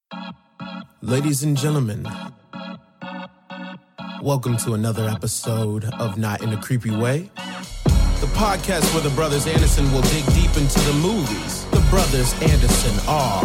Ladies and gentlemen, welcome to another episode of Not in a Creepy Way, the podcast where the brothers Anderson will dig deep into the movies. The brothers Anderson are...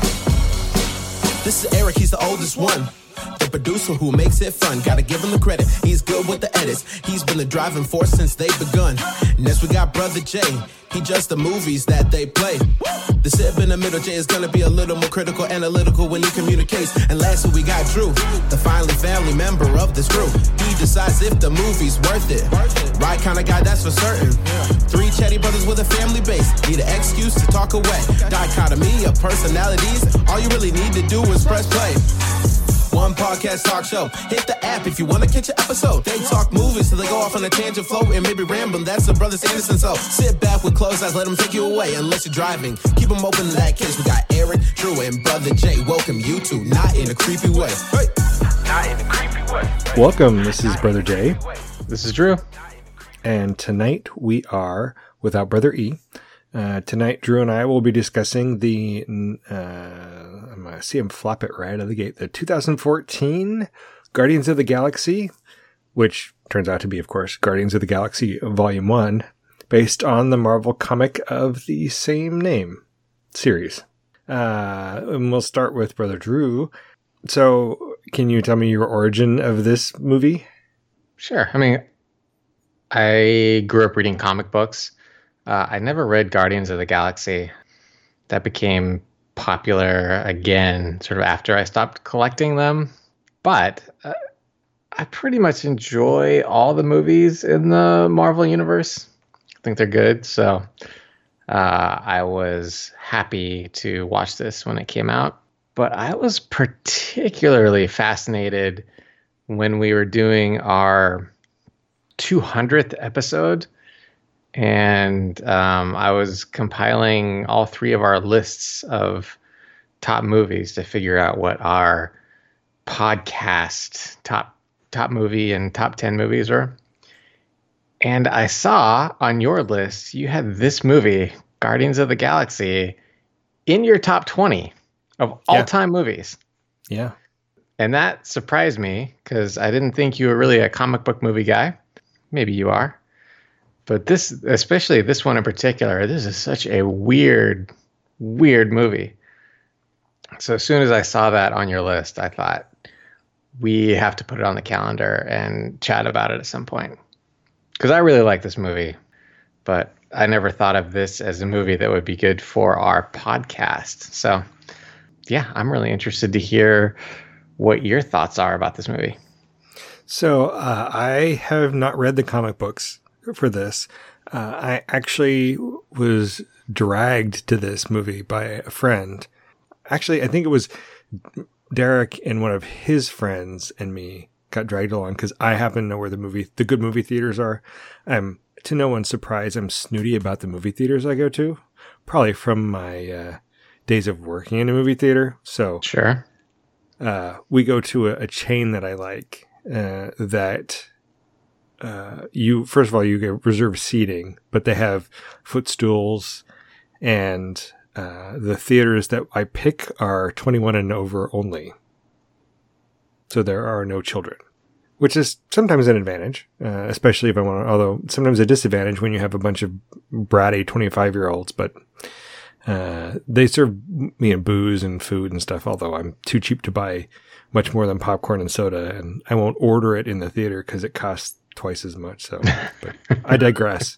This is Eric, he's the oldest one. The producer who makes it fun, gotta give him the credit. He's good with the edits, he's been the driving force since they've begun. Next we got Brother Jay, he judged the movies that they play. The sib in the middle, Jay is gonna be a little more critical, analytical when he communicates. And lastly we got Drew, the finally family member of this crew. He decides if the movie's worth it. Right kind of guy, that's for certain. Three chatty brothers with a family base, need an excuse to talk away. Dichotomy of personalities, all you really need to do is press play. One podcast talk show. Hit the app if you want to catch an episode. They talk movies till they go off on a tangent flow and maybe rambling. That's the brothers Anderson. So sit back with closed eyes, let them take you away. Unless you're driving, keep them open in that case. We got Eric, Drew, and Brother Jay. Welcome you to Not in a Creepy Way. Hey. Not in a Creepy Way. Welcome. This is Brother Jay. This is Drew. And tonight we are without Brother E. Tonight, Drew and I will be discussing the, I'm going to see him flop it right out of the gate, the 2014 Guardians of the Galaxy, which turns out to be, of course, Guardians of the Galaxy Volume 1, based on the Marvel comic of the same name series. And we'll start with Brother Drew. So, can you tell me your origin of this movie? Sure. I mean, I grew up reading comic books. I never read Guardians of the Galaxy. That became popular again sort of after I stopped collecting them. But I pretty much enjoy all the movies in the Marvel Universe. I think they're good. So I was happy to watch this when it came out. But I was particularly fascinated when we were doing our 200th episode. And I was compiling all three of our lists of top movies to figure out what our podcast top movie and top 10 movies were. And I saw on your list, you had this movie, Guardians of the Galaxy, in your top 20 of all-time movies. Yeah. And that surprised me because I didn't think you were really a comic book movie guy. Maybe you are. But this, especially this one in particular, this is such a weird movie. So as soon as I saw that on your list, I thought we have to put it on the calendar and chat about it at some point. Because I really like this movie, but I never thought of this as a movie that would be good for our podcast. So yeah, I'm really interested to hear what your thoughts are about this movie. So I have not read the comic books for this. I actually was dragged to this movie by a friend. Actually, I think it was Derek and one of his friends and me got dragged along because I happen to know where the good movie theaters are. To no one's surprise, I'm snooty about the movie theaters I go to, probably from my days of working in a movie theater. So sure, we go to a chain that I like that. First of all, you get reserved seating, but they have footstools, and the theaters that I pick are 21 and over only. So there are no children, which is sometimes an advantage, especially if I want to, although sometimes a disadvantage when you have a bunch of bratty 25-year-olds, but they serve me booze and food and stuff, although I'm too cheap to buy much more than popcorn and soda, and I won't order it in the theater because it costs twice as much. So, but I digress.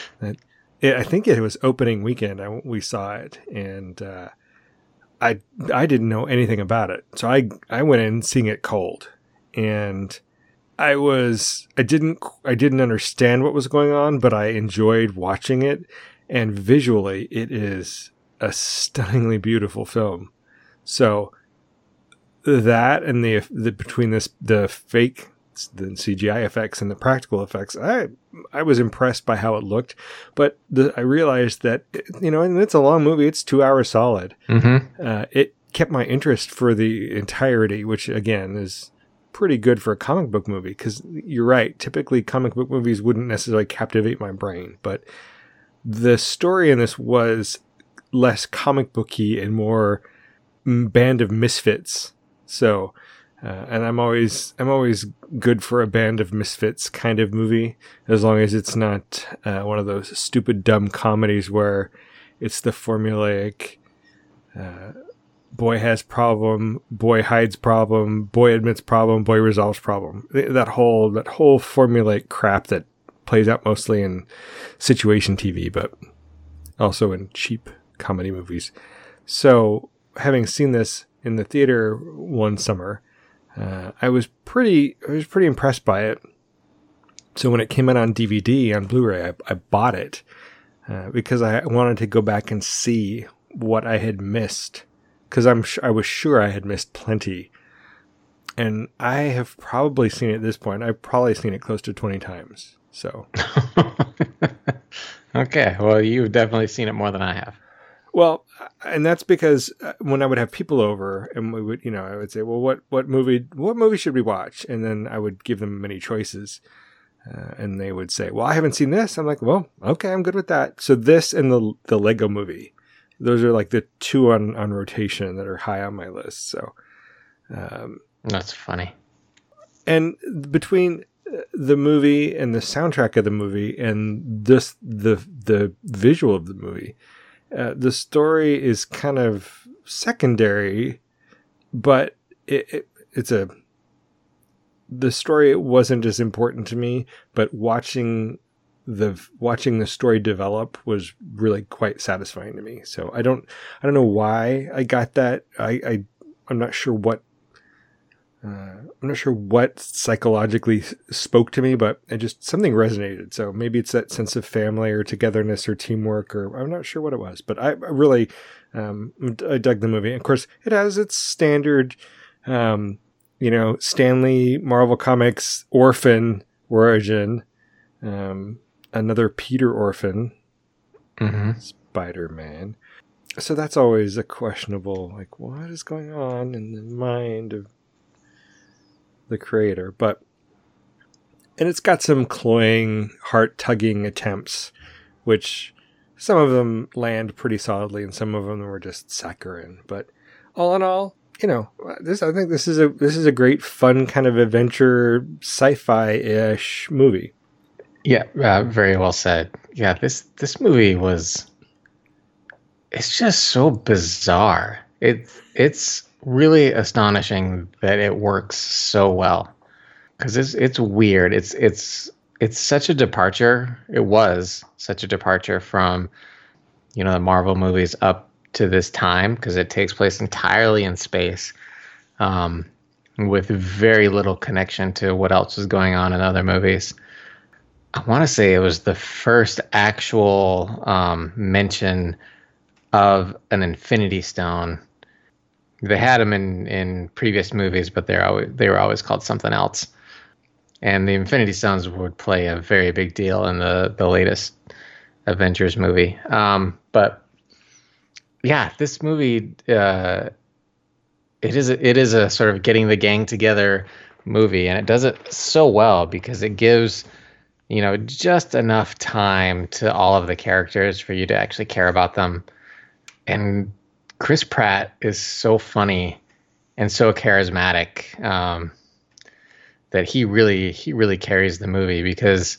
I think it was opening weekend. We saw it, and I didn't know anything about it, so I went in seeing it cold, and I didn't understand what was going on, but I enjoyed watching it, and visually it is a stunningly beautiful film. So that and the between the fake, the CGI effects and the practical effects, I was impressed by how it looked, but I realized that, and it's a long movie, it's 2 hours solid. Mm-hmm. It kept my interest for the entirety, which again is pretty good for a comic book movie, because you're right, typically comic book movies wouldn't necessarily captivate my brain, but the story in this was less comic booky and more band of misfits. So, and I'm always good for a band of misfits kind of movie, as long as it's not one of those stupid dumb comedies where it's the formulaic boy has problem, boy hides problem, boy admits problem, boy resolves problem. That whole formulaic crap that plays out mostly in situation TV, but also in cheap comedy movies. So, having seen this in the theater one summer, I was pretty impressed by it. So when it came out on DVD, on Blu-ray, I bought it because I wanted to go back and see what I had missed, because I was sure I had missed plenty. And I have probably seen it at this point. I've probably seen it close to 20 times. So. Okay. Well, you've definitely seen it more than I have. Well, and that's because when I would have people over and we would, I would say, well, what movie should we watch? And then I would give them many choices. And they would say, well, I haven't seen this. I'm like, well, okay, I'm good with that. So this and the Lego movie, those are like the two on rotation that are high on my list. So, that's funny. And between the movie and the soundtrack of the movie and the visual of the movie, the story is kind of secondary, but the story wasn't as important to me, but watching the story develop was really quite satisfying to me. So I don't know why I got that. I'm not sure what psychologically spoke to me, but something resonated. So maybe it's that sense of family or togetherness or teamwork, or I'm not sure what it was, but I really, I dug the movie. And of course it has its standard, Stan Lee, Marvel Comics, orphan origin, another Peter orphan, Spider-Man. So that's always a questionable, like, what is going on in the mind of the creator? And it's got some cloying, heart-tugging attempts, which some of them land pretty solidly, and some of them were just saccharine. But all in all, I think this is a great, fun kind of adventure, sci-fi-ish movie. Yeah, very well said. Yeah, this movie it's just so bizarre. It's really astonishing that it works so well, because it's weird. It's such a departure. It was such a departure from, the Marvel movies up to this time, because it takes place entirely in space, with very little connection to what else is going on in other movies. I want to say it was the first actual mention of an Infinity Stone. They had them in previous movies, but they were always called something else. And the Infinity Stones would play a very big deal in the latest Avengers movie. But yeah, this movie, it is a sort of getting the gang together movie, and it does it so well because it gives, just enough time to all of the characters for you to actually care about them. And Chris Pratt is so funny and so charismatic, that he really carries the movie, because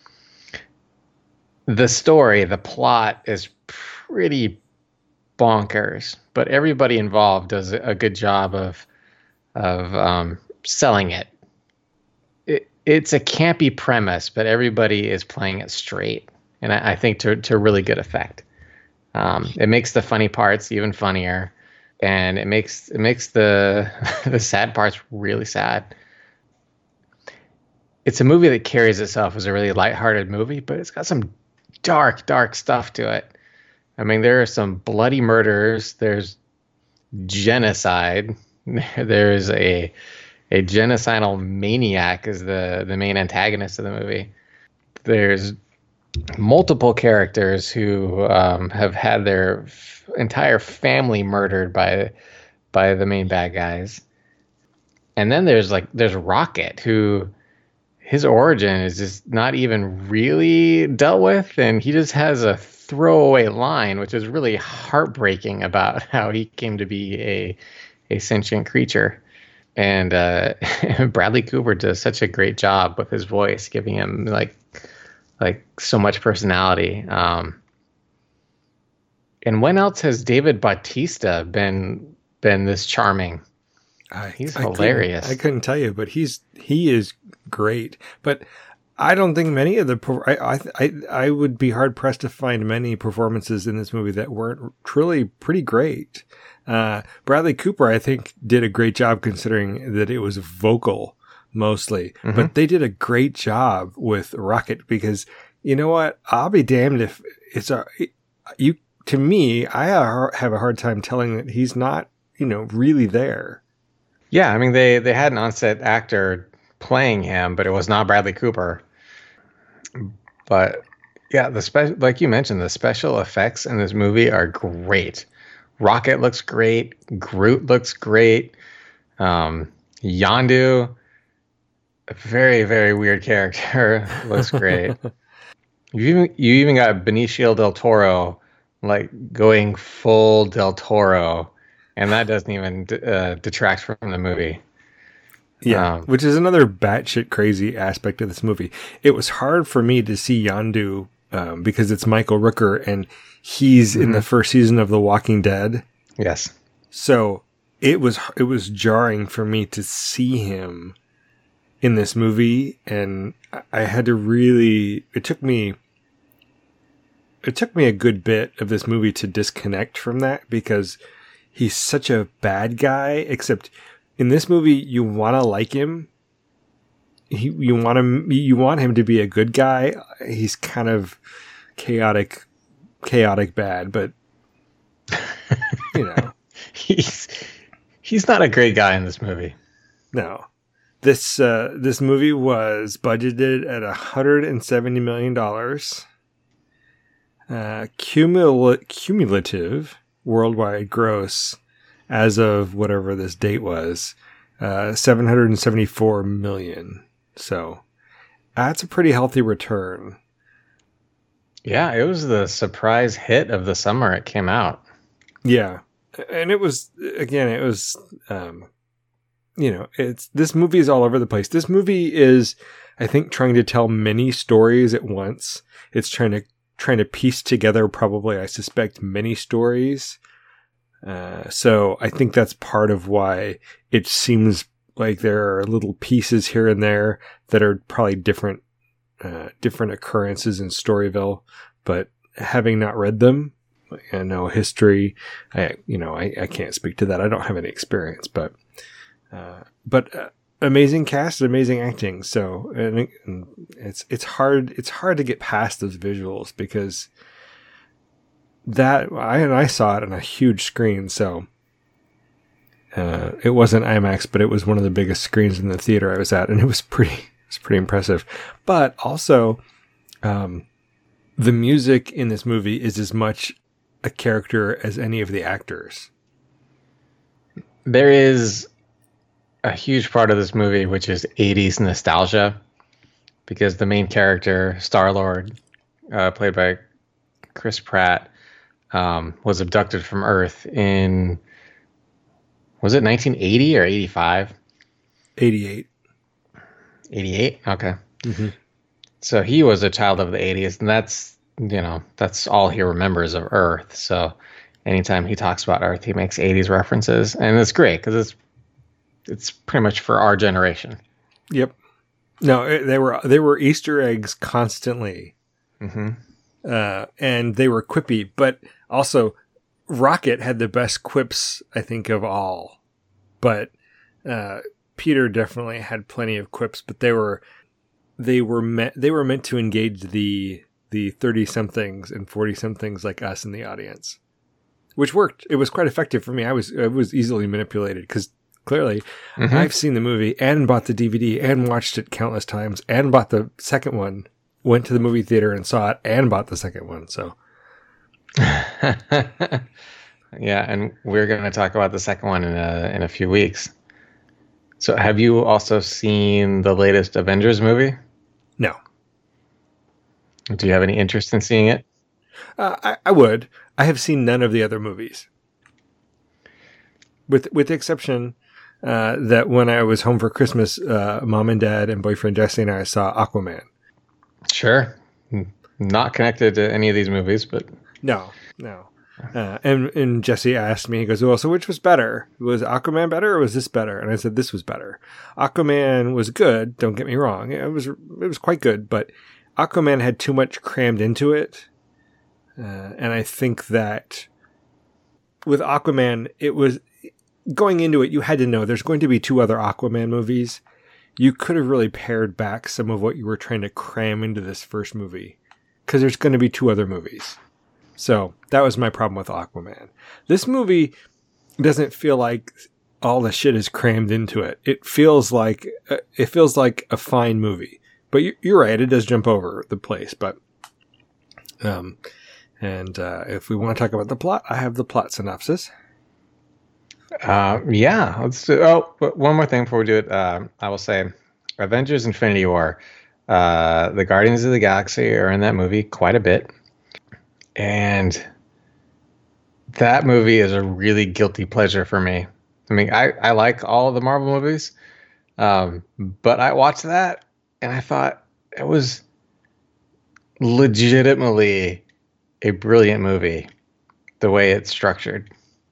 the plot is pretty bonkers, but everybody involved does a good job of selling it. It's a campy premise, but everybody is playing it straight, and I think to really good effect. It makes the funny parts even funnier, and it makes the the sad parts really sad. It's a movie that carries itself as a really lighthearted movie, but it's got some dark stuff to it. I mean, there are some bloody murders. There's genocide. There's a genocidal maniac as the main antagonist of the movie. There's multiple characters who have had their entire family murdered by the main bad guys. And then there's Rocket, who his origin is just not even really dealt with, and he just has a throwaway line, which is really heartbreaking about how he came to be a sentient creature. And Bradley Cooper does such a great job with his voice, giving him like so much personality. And when else has David Bautista been this charming? He's hilarious. I couldn't tell you, but he is great. But I don't think many of I would be hard pressed to find many performances in this movie that weren't truly pretty great. Bradley Cooper, I think, did a great job considering that it was vocal mostly, but they did a great job with Rocket because you know what? I'll be damned if to me, I have a hard time telling that he's not, really there. Yeah. I mean, they had an on-set actor playing him, but it was not Bradley Cooper. But yeah, like you mentioned, the special effects in this movie are great. Rocket looks great. Groot looks great. Yondu, a very, very weird character, looks great. You even got Benicio del Toro like going full Del Toro, and that doesn't even detract from the movie. Yeah, which is another batshit crazy aspect of this movie. It was hard for me to see Yondu because it's Michael Rooker, and he's in the first season of The Walking Dead. Yes. So it was jarring for me to see him in this movie, and I had to really. It took me a good bit of this movie to disconnect from that because he's such a bad guy, except in this movie, you want to like him. You want him to be a good guy. He's kind of chaotic bad, but he's not a great guy in this movie. No, this movie was budgeted at $170 million. Cumulative worldwide gross as of whatever this date was, 774 million. So that's a pretty healthy return. Yeah, it was the surprise hit of the summer it came out. Yeah. And this movie is all over the place. This movie is, I think, trying to tell many stories at once. It's trying to piece together, probably, I suspect, many stories. So I think that's part of why it seems like there are little pieces here and there that are probably different occurrences in Storyville, but having not read them and no history, I can't speak to that. I don't have any experience, but amazing cast, amazing acting. So, and it's hard to get past those visuals because I saw it on a huge screen, so it wasn't IMAX, but it was one of the biggest screens in the theater I was at, and it was pretty impressive. But also, the music in this movie is as much a character as any of the actors. There is a huge part of this movie which is 80s nostalgia, because the main character, Star-Lord, played by Chris Pratt, was abducted from Earth in, was it 1980 or 85? 88. 88? Okay. Mm-hmm. So he was a child of the 80s, and that's all he remembers of Earth. So anytime he talks about Earth, he makes 80s references, and it's great because it's pretty much for our generation. Yep. No, they were Easter eggs constantly. Mm-hmm. And they were quippy, but also Rocket had the best quips, I think, of all. But Peter definitely had plenty of quips, but they were meant to engage the 30-somethings and 40-somethings like us in the audience, which worked. It was quite effective for me. I was easily manipulated because clearly I've seen the movie and bought the DVD and watched it countless times and bought the second one. Went to the movie theater and saw it and bought the second one. So, yeah, and we're going to talk about the second one in a few weeks. So have you also seen the latest Avengers movie? No. Do you have any interest in seeing it? I would. I have seen none of the other movies, with the exception that when I was home for Christmas, Mom and Dad and boyfriend Jesse and I saw Aquaman. Sure. Not connected to any of these movies, but No. And Jesse asked me, he goes, well, so which was better? Was Aquaman better or was this better? And I said, this was better. Aquaman was good. Don't get me wrong. It was quite good, but Aquaman had too much crammed into it. And I think that with Aquaman, it was going into it, you had to know there's going to be 2 other Aquaman movies. You could have really pared back some of what you were trying to cram into this first movie, because there's going to be 2 other movies. So that was my problem with Aquaman. This movie doesn't feel like all the shit is crammed into it. It feels like a fine movie. But you're right, it does jump over the place. But if we want to talk about the plot, I have the plot synopsis. Yeah. Let's do, but one more thing before we do it. I will say, Avengers: Infinity War. The Guardians of the Galaxy are in that movie quite a bit. And that movie is a really guilty pleasure for me. I mean, I like all of the Marvel movies, but I watched that and I thought it was legitimately a brilliant movie, the way it's structured.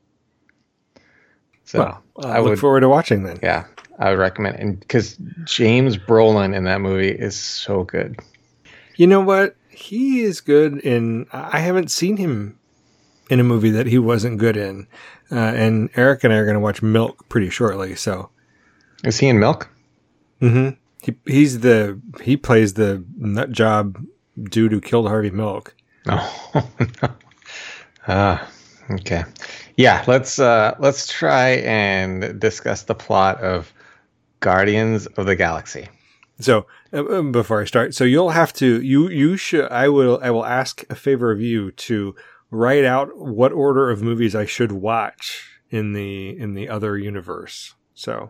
So well, I look forward to watching then. Yeah, I would recommend it. Because James Brolin in that movie is so good. You know what? He is good in... I haven't seen him in a movie that he wasn't good in. And Eric and I are going to watch Milk pretty shortly, so... Is he in Milk? Mm-hmm. He plays the nut job dude who killed Harvey Milk. Oh, no. Okay. Yeah, let's try and discuss the plot of Guardians of the Galaxy. So before I start, so you'll have to you should I will ask a favor of you to write out what order of movies I should watch in the other universe. So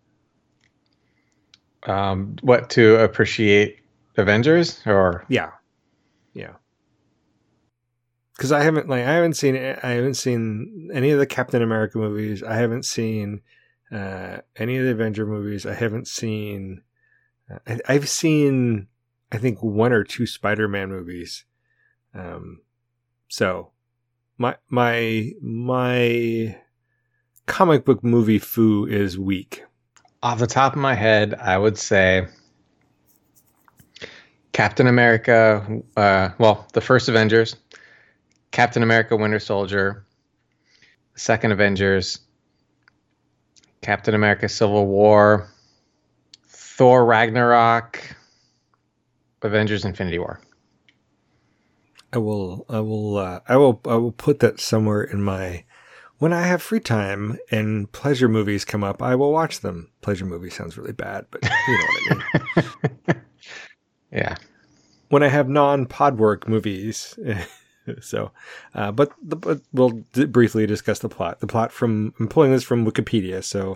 what, to appreciate Avengers or yeah. Because I haven't seen any of the Captain America movies. I haven't seen any of the Avenger movies. I haven't seen. I've seen, I think, 1 or 2 Spider-Man movies. So my comic book movie foo is weak. Off the top of my head, I would say Captain America. The first Avengers, Captain America: Winter Soldier, second Avengers, Captain America: Civil War, Thor: Ragnarok, Avengers: Infinity War. I will put that somewhere in my, when I have free time and pleasure movies come up, I will watch them. Pleasure movie sounds really bad, but you know what I mean. Yeah. When I have non-pod work movies. So, but we'll briefly discuss the plot. I'm pulling this from Wikipedia. So,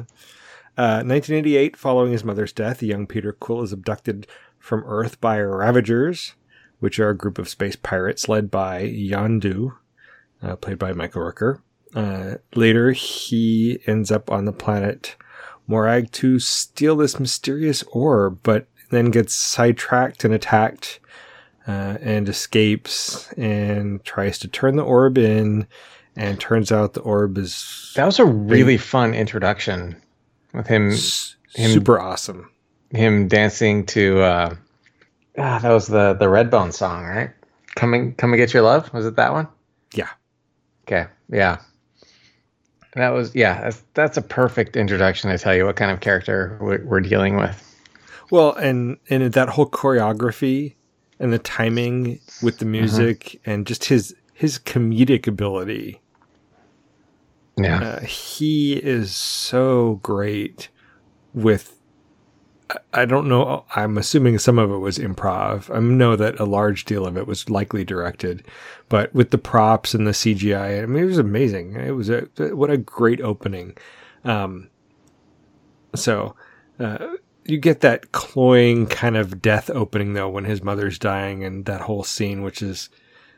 1988, following his mother's death, young Peter Quill is abducted from Earth by Ravagers, which are a group of space pirates led by Yondu, played by Michael Rooker. Later, he ends up on the planet Morag to steal this mysterious orb, but then gets sidetracked and attacked, and escapes and tries to turn the orb in, and turns out the orb is... That was a really fun introduction with him super awesome. Him dancing to... that was the Redbone song, right? Come and Get Your Love? Was it that one? Yeah. Okay. Yeah. That was, that's a perfect introduction to tell you what kind of character we're dealing with. Well, and that whole choreography and the timing with the music and just his comedic ability. Yeah. He is so great with, I don't know, I'm assuming some of it was improv. I know that a large deal of it was likely directed, but with the props and the CGI, I mean, it was amazing. It was what a great opening. So you get that cloying kind of death opening, though, when his mother's dying, and that whole scene, which is,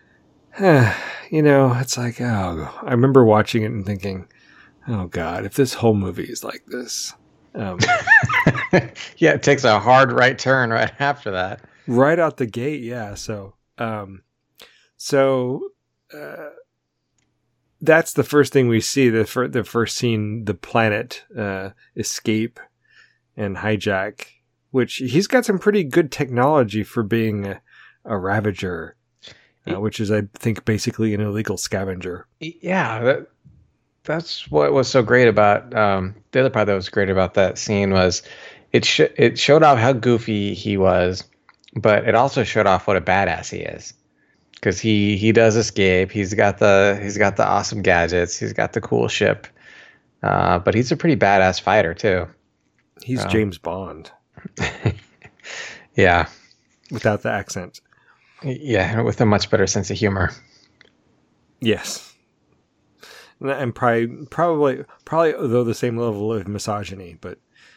it's like, oh, I remember watching it and thinking, oh, God, if this whole movie is like this. Yeah, it takes a hard right turn right after that. Right out the gate, yeah. So that's the first thing we see. The first scene, the planet escape and hijack, which he's got some pretty good technology for being a Ravager, which is, I think, basically an illegal scavenger. Yeah, that's what was so great about the other part that was great about that scene was it showed off how goofy he was, but it also showed off what a badass he is. Because he does escape. He's got the awesome gadgets. He's got the cool ship. But he's a pretty badass fighter too. He's James Bond. Yeah. Without the accent. Yeah, with a much better sense of humor. Yes. And probably though the same level of misogyny, but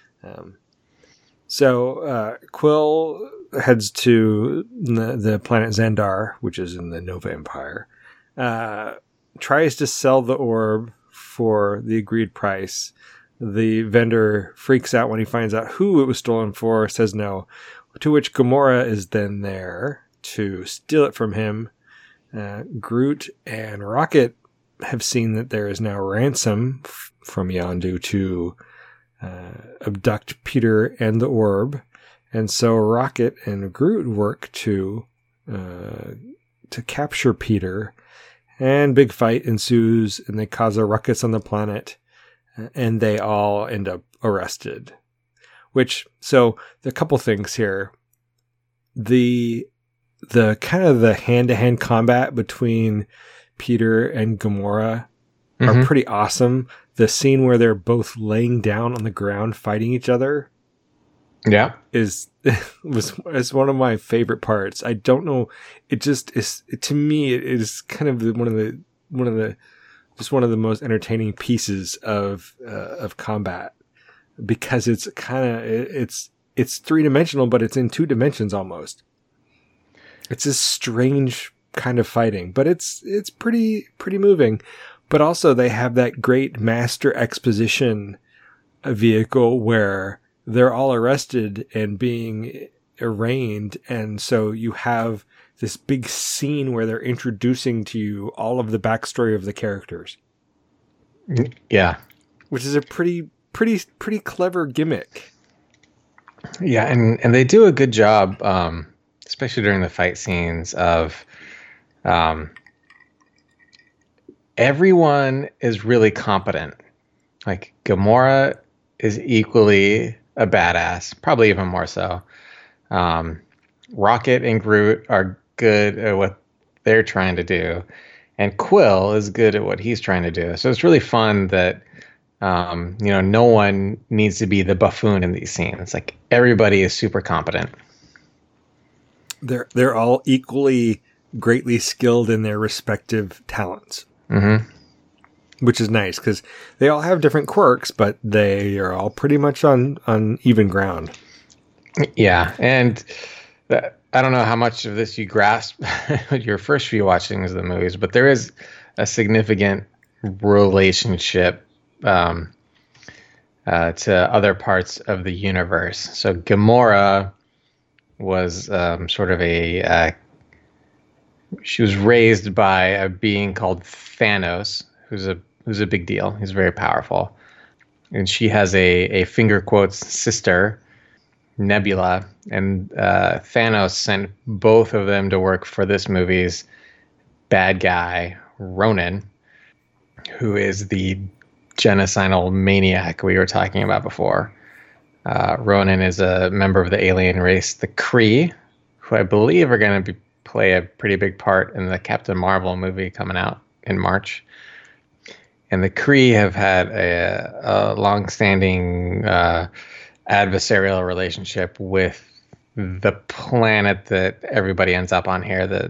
so Quill heads to the planet Xandar, which is in the Nova Empire, tries to sell the orb for the agreed price. The vendor freaks out when he finds out who it was stolen for, says no, to which Gamora is then there to steal it from him. Groot and Rocket have seen that there is now ransom from Yondu to abduct Peter and the orb. And so Rocket and Groot work to capture Peter, and big fight ensues, and they cause a ruckus on the planet, and they all end up arrested. So a couple things here. The kind of the hand-to-hand combat between Peter and Gamora are pretty awesome. The scene where they're both laying down on the ground fighting each other, is one of my favorite parts. I don't know, it just is, to me, it is kind of one of the most entertaining pieces of combat, because it's kind of it's three-dimensional, but it's in two dimensions almost. It's a strange kind of fighting, but it's pretty moving. But also they have that great master exposition vehicle where they're all arrested and being arraigned. And so you have this big scene where they're introducing to you all of the backstory of the characters. Yeah. Which is a pretty clever gimmick. Yeah. And they do a good job, especially during the fight scenes of, everyone is really competent. Like Gamora is equally a badass, probably even more so. Rocket and Groot are good at what they're trying to do, and Quill is good at what he's trying to do. So it's really fun that no one needs to be the buffoon in these scenes. Like everybody is super competent. They're all equally greatly skilled in their respective talents. Mm-hmm. Which is nice because they all have different quirks, but they are all pretty much on even ground. Yeah, and I don't know how much of this you grasp your first few watchings of the movies, but there is a significant relationship to other parts of the universe. So Gamora was sort of she was raised by a being called Thanos, who's a big deal. He's very powerful. And she has a finger quotes sister, Nebula, and Thanos sent both of them to work for this movie's bad guy, Ronan, who is the genocidal maniac we were talking about before. Ronan is a member of the alien race, the Kree, who I believe are going to play a pretty big part in the Captain Marvel movie coming out in March. And the Kree have had a long-standing adversarial relationship with the planet that everybody ends up on here, the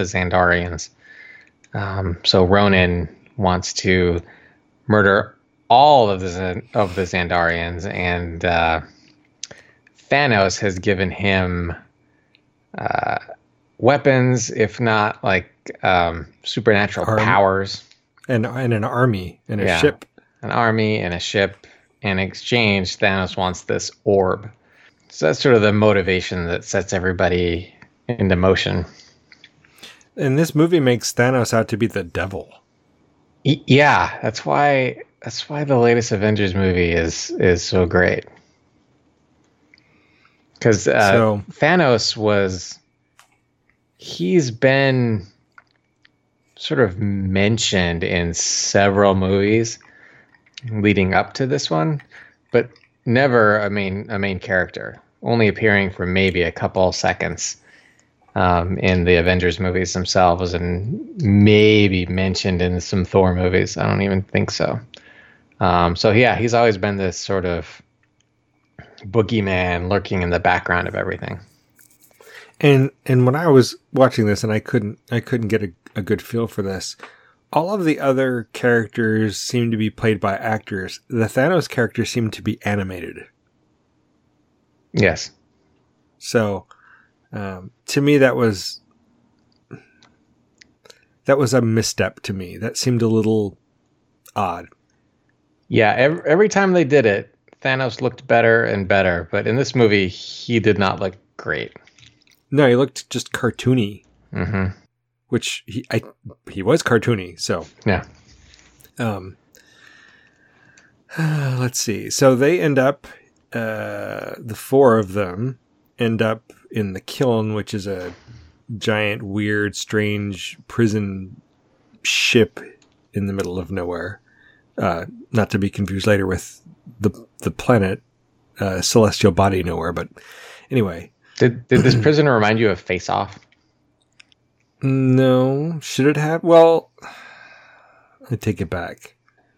Xandarians. So Ronan wants to murder all of the Xandarians, and Thanos has given him weapons, if not like supernatural powers, and an army and a ship. An army and a ship. In exchange, Thanos wants this orb. So that's sort of the motivation that sets everybody into motion. And this movie makes Thanos out to be the devil. Yeah, that's why the latest Avengers movie is so great. Because Thanos he's been sort of mentioned in several movies leading up to this one, but never a main character, only appearing for maybe a couple seconds in the Avengers movies themselves, and maybe mentioned in some Thor movies. I don't even think so. So yeah, he's always been this sort of boogeyman lurking in the background of everything. And when I was watching this, and I couldn't get a good feel for this, all of the other characters seem to be played by actors. The Thanos character seemed to be animated. Yes. So, to me, that was a misstep to me. That seemed a little odd. Yeah, every time they did it, Thanos looked better and better. But in this movie, he did not look great. No, he looked just cartoony. Mm-hmm. Which he was cartoony, so yeah. Let's see. So they end up, the four of them end up in the Kiln, which is a giant, weird, strange prison ship in the middle of nowhere. Not to be confused later with the planet Celestial Body Nowhere, but anyway. Did this prison remind you of Face Off? No. Should it have? Well, I take it back.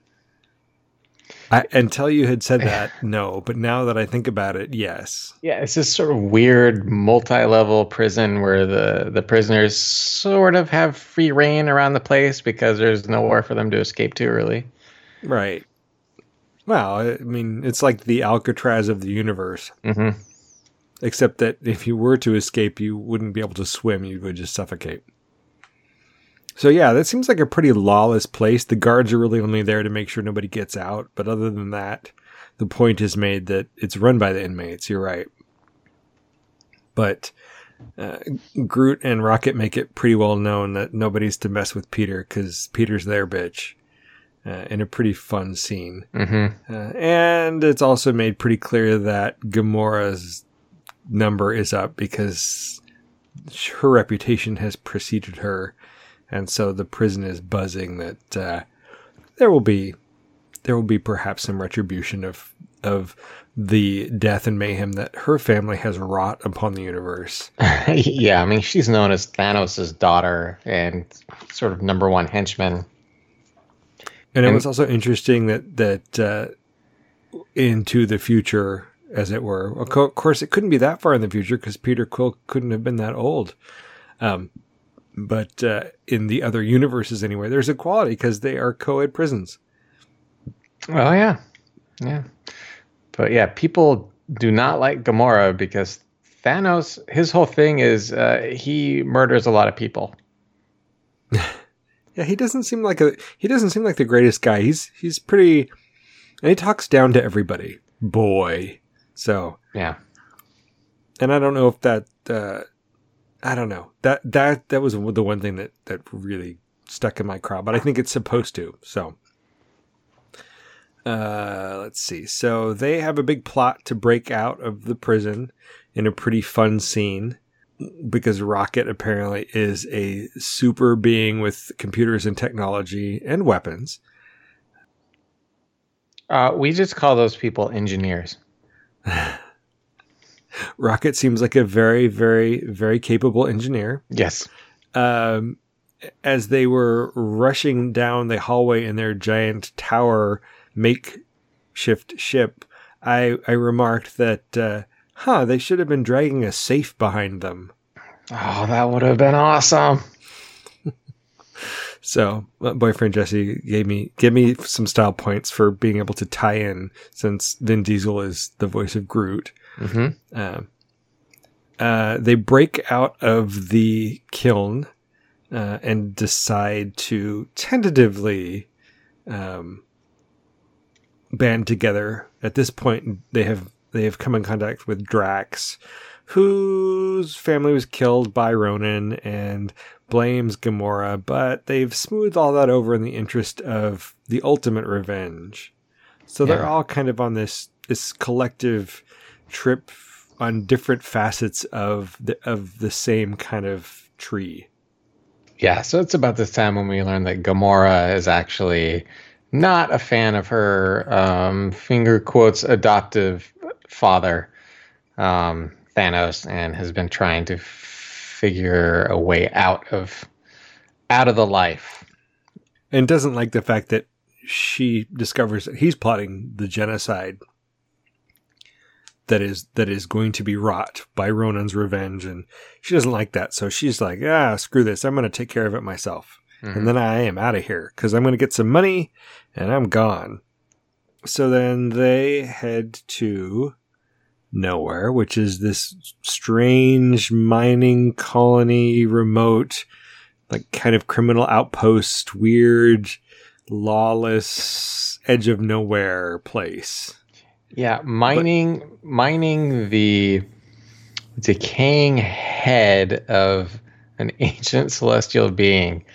Until you had said that, no. But now that I think about it, yes. Yeah, it's this sort of weird multi-level prison where the prisoners sort of have free reign around the place because there's nowhere for them to escape to, really. Right. Well, I mean, it's like the Alcatraz of the universe. Mm-hmm. Except that if you were to escape, you wouldn't be able to swim. You would just suffocate. So yeah, that seems like a pretty lawless place. The guards are really only there to make sure nobody gets out. But other than that, the point is made that it's run by the inmates. You're right. But Groot and Rocket make it pretty well known that nobody's to mess with Peter because Peter's their bitch. In a pretty fun scene. Mm-hmm. And it's also made pretty clear that Gamora's number is up because her reputation has preceded her. And so the prison is buzzing that there will be perhaps some retribution of the death and mayhem that her family has wrought upon the universe. Yeah, I mean, she's known as Thanos' daughter and sort of number one henchman. And it was also interesting that into the future, as it were. Of course, it couldn't be that far in the future because Peter Quill couldn't have been that old. But in the other universes anyway, there's equality because they are co-ed prisons. Oh, yeah. Yeah. But yeah, people do not like Gamora because Thanos, his whole thing is he murders a lot of people. Yeah, he doesn't seem like the greatest guy. He's pretty, and he talks down to everybody. Boy. So yeah. And I don't know if that I don't know. That was the one thing that really stuck in my craw, but I think it's supposed to. So let's see. So they have a big plot to break out of the prison in a pretty fun scene because Rocket apparently is a super being with computers and technology and weapons. We just call those people engineers. Rocket seems like a very, very, very capable engineer. Yes. As they were rushing down the hallway in their giant tower makeshift ship, I remarked that, they should have been dragging a safe behind them. Oh, that would have been awesome. So my boyfriend Jesse gave me some style points for being able to tie in, since Vin Diesel is the voice of Groot. Mm-hmm. They break out of the kiln and decide to tentatively band together. At this point, they have come in contact with Drax, whose family was killed by Ronan, and blames Gamora, but they've smoothed all that over in the interest of the ultimate revenge. So they're all kind of on this collective trip on different facets of the same kind of tree. Yeah, so it's about this time when we learn that Gamora is actually not a fan of her finger quotes adoptive father, Thanos, and has been trying to figure a way out of the life. And doesn't like the fact that she discovers that he's plotting the genocide that is going to be wrought by Ronan's revenge, and she doesn't like that. So she's like, screw this. I'm going to take care of it myself. Mm-hmm. And then I am out of here because I'm going to get some money and I'm gone. So then they head to Nowhere, which is this strange mining colony, remote, like kind of criminal outpost, weird, lawless, edge of nowhere place. Yeah, mining the decaying head of an ancient celestial being.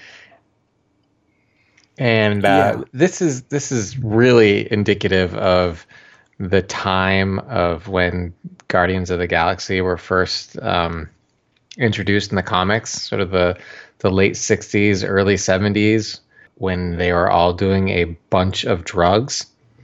And this is really indicative of the time of when Guardians of the Galaxy were first introduced in the comics, sort of the late 60s, early 70s, when they were all doing a bunch of drugs.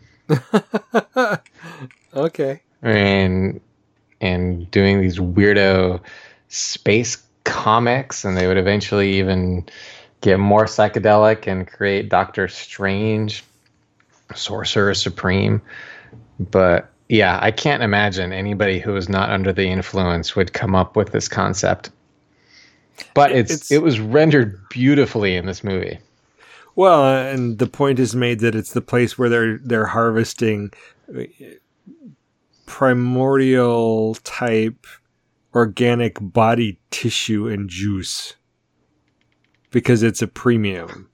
Okay. And doing these weirdo space comics, and they would eventually even get more psychedelic and create Doctor Strange, Sorcerer Supreme. But yeah, I can't imagine anybody who is not under the influence would come up with this concept. But it was rendered beautifully in this movie. Well, and the point is made that it's the place where they're harvesting primordial type organic body tissue and juice because it's a premium,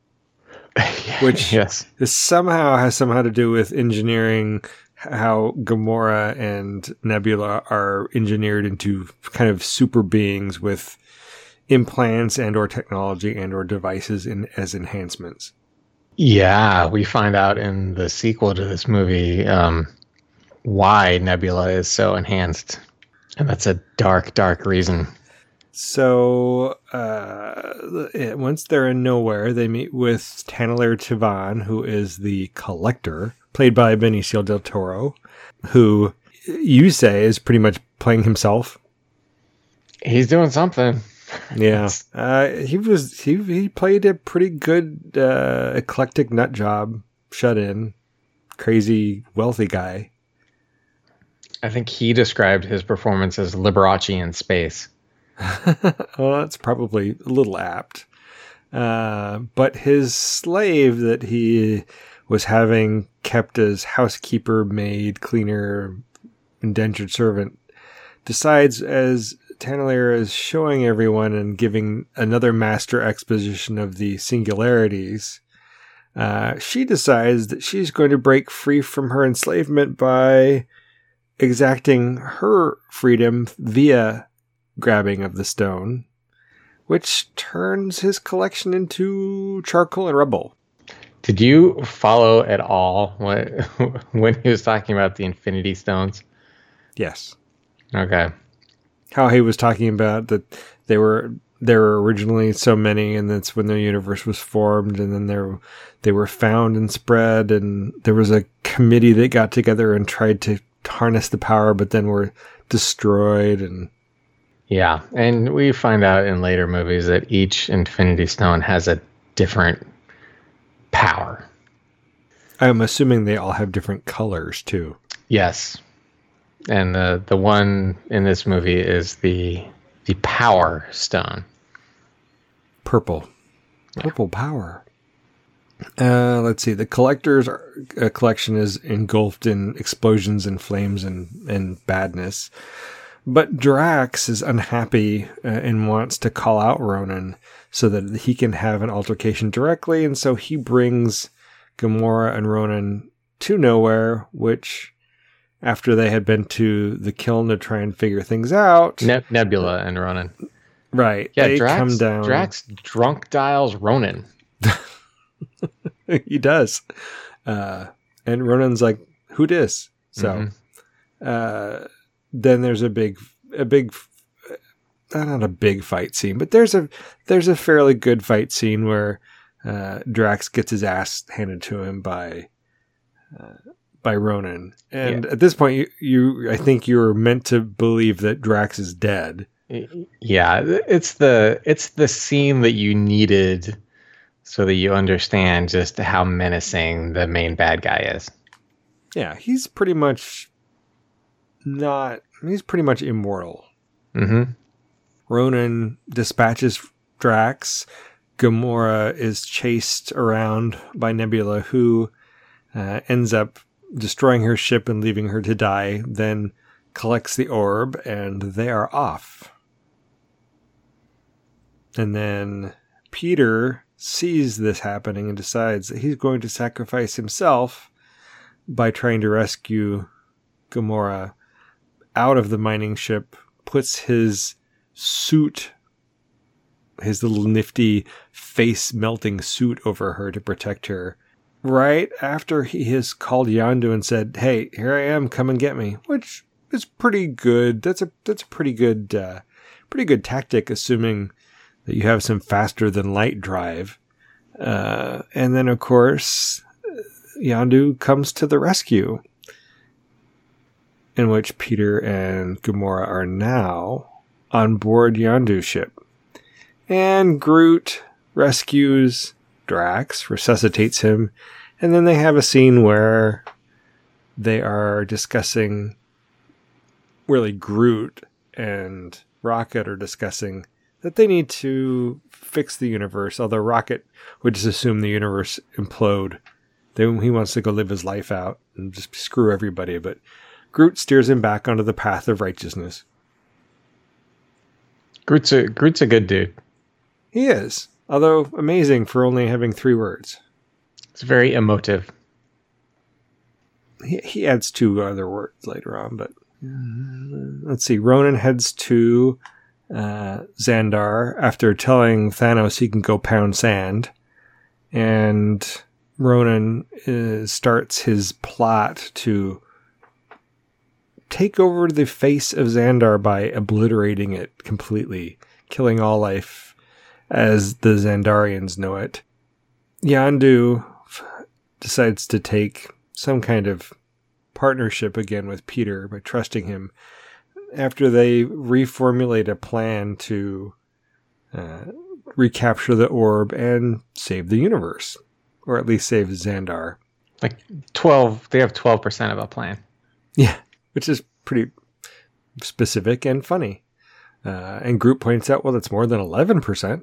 which somehow has to do with engineering, how Gamora and Nebula are engineered into kind of super beings with implants and or technology and or devices as enhancements. Yeah, we find out in the sequel to this movie why Nebula is so enhanced. And that's a dark, dark reason. So once they're in Nowhere, they meet with Tanelaire Tivan, who is the Collector, played by Benicio del Toro, who you say is pretty much playing himself. He's doing something. Yeah, he played a pretty good eclectic nut job, shut in, crazy wealthy guy. I think he described his performance as Liberace in space. Well, that's probably a little apt. But his slave that he was having kept as housekeeper, maid, cleaner, indentured servant decides, as Tanelaire is showing everyone and giving another master exposition of the singularities, she decides that she's going to break free from her enslavement by exacting her freedom via grabbing of the stone, which turns his collection into charcoal and rubble. Did you follow at all when he was talking about the Infinity Stones? Yes. Okay. How he was talking about that there were originally so many, and that's when their universe was formed, and then they were found and spread, and there was a committee that got together and tried to harness the power, but then were destroyed. And yeah, and we find out in later movies that each Infinity Stone has a different power. I'm assuming they all have different colors too. Yes. And the one in this movie is the Power Stone. Purple. Purple power. Let's see. The collector's collection is engulfed in explosions and flames and badness. But Drax is unhappy and wants to call out Ronan so that he can have an altercation directly. And so he brings Gamora and Ronan to nowhere, which, after they had been to the kiln to try and figure things out... Nebula and Ronan. Right. Yeah, they Drax, come down. Drax drunk dials Ronan. He does. And Ronan's like, who dis? So then there's a big, not a big fight scene, but there's a fairly good fight scene where Drax gets his ass handed to him by Ronan. And at this point, I think you're meant to believe that Drax is dead. Yeah, it's the scene that you needed so that you understand just how menacing the main bad guy is. Yeah, he's pretty much immortal. Mm-hmm. Ronan dispatches Drax. Gamora is chased around by Nebula, who ends up destroying her ship and leaving her to die, then collects the orb, and they are off. And then Peter sees this happening and decides that he's going to sacrifice himself by trying to rescue Gamora out of the mining ship, puts his suit, his little nifty face-melting suit over her to protect her. Right after he has called Yondu and said, "Hey, here I am, come and get me," which is pretty good. That's a pretty good tactic, assuming that you have some faster than light drive. And then, of course, Yondu comes to the rescue, in which Peter and Gamora are now on board Yondu's ship. And Groot rescues Drax, resuscitates him, and then they have a scene where they are discussing, really Groot and Rocket are discussing that they need to fix the universe, although Rocket would just assume the universe implode. He wants to go live his life out and just screw everybody, but Groot steers him back onto the path of righteousness. Groot's a good dude. He is, although amazing for only having 3 words. It's very emotive. He adds 2 other words later on, but let's see. Ronan heads to Xandar after telling Thanos he can go pound sand, and Ronan starts his plot to take over the face of Xandar by obliterating it completely, killing all life as the Xandarians know it. Yondu decides to take some kind of partnership again with Peter by trusting him after they reformulate a plan to recapture the orb and save the universe, or at least save Xandar. Like 12, they have 12% of a plan. Yeah, which is pretty specific and funny. And Groot points out, well, that's more than 11%.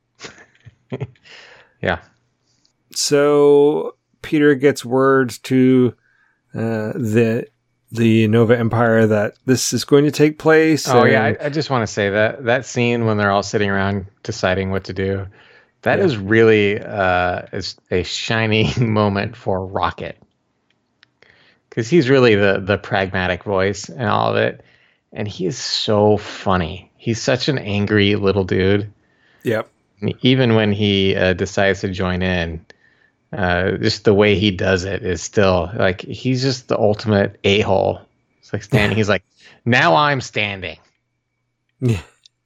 Yeah. So Peter gets word to the Nova Empire that this is going to take place. Oh, yeah. I just want to say that scene when they're all sitting around deciding what to do, that is really is a shining moment for Rocket. Because he's really the pragmatic voice in all of it. And he is so funny. He's such an angry little dude. Yep. Even when he decides to join in, just the way he does it is still like he's just the ultimate a-hole. It's like standing. He's like, now I'm standing. Yeah.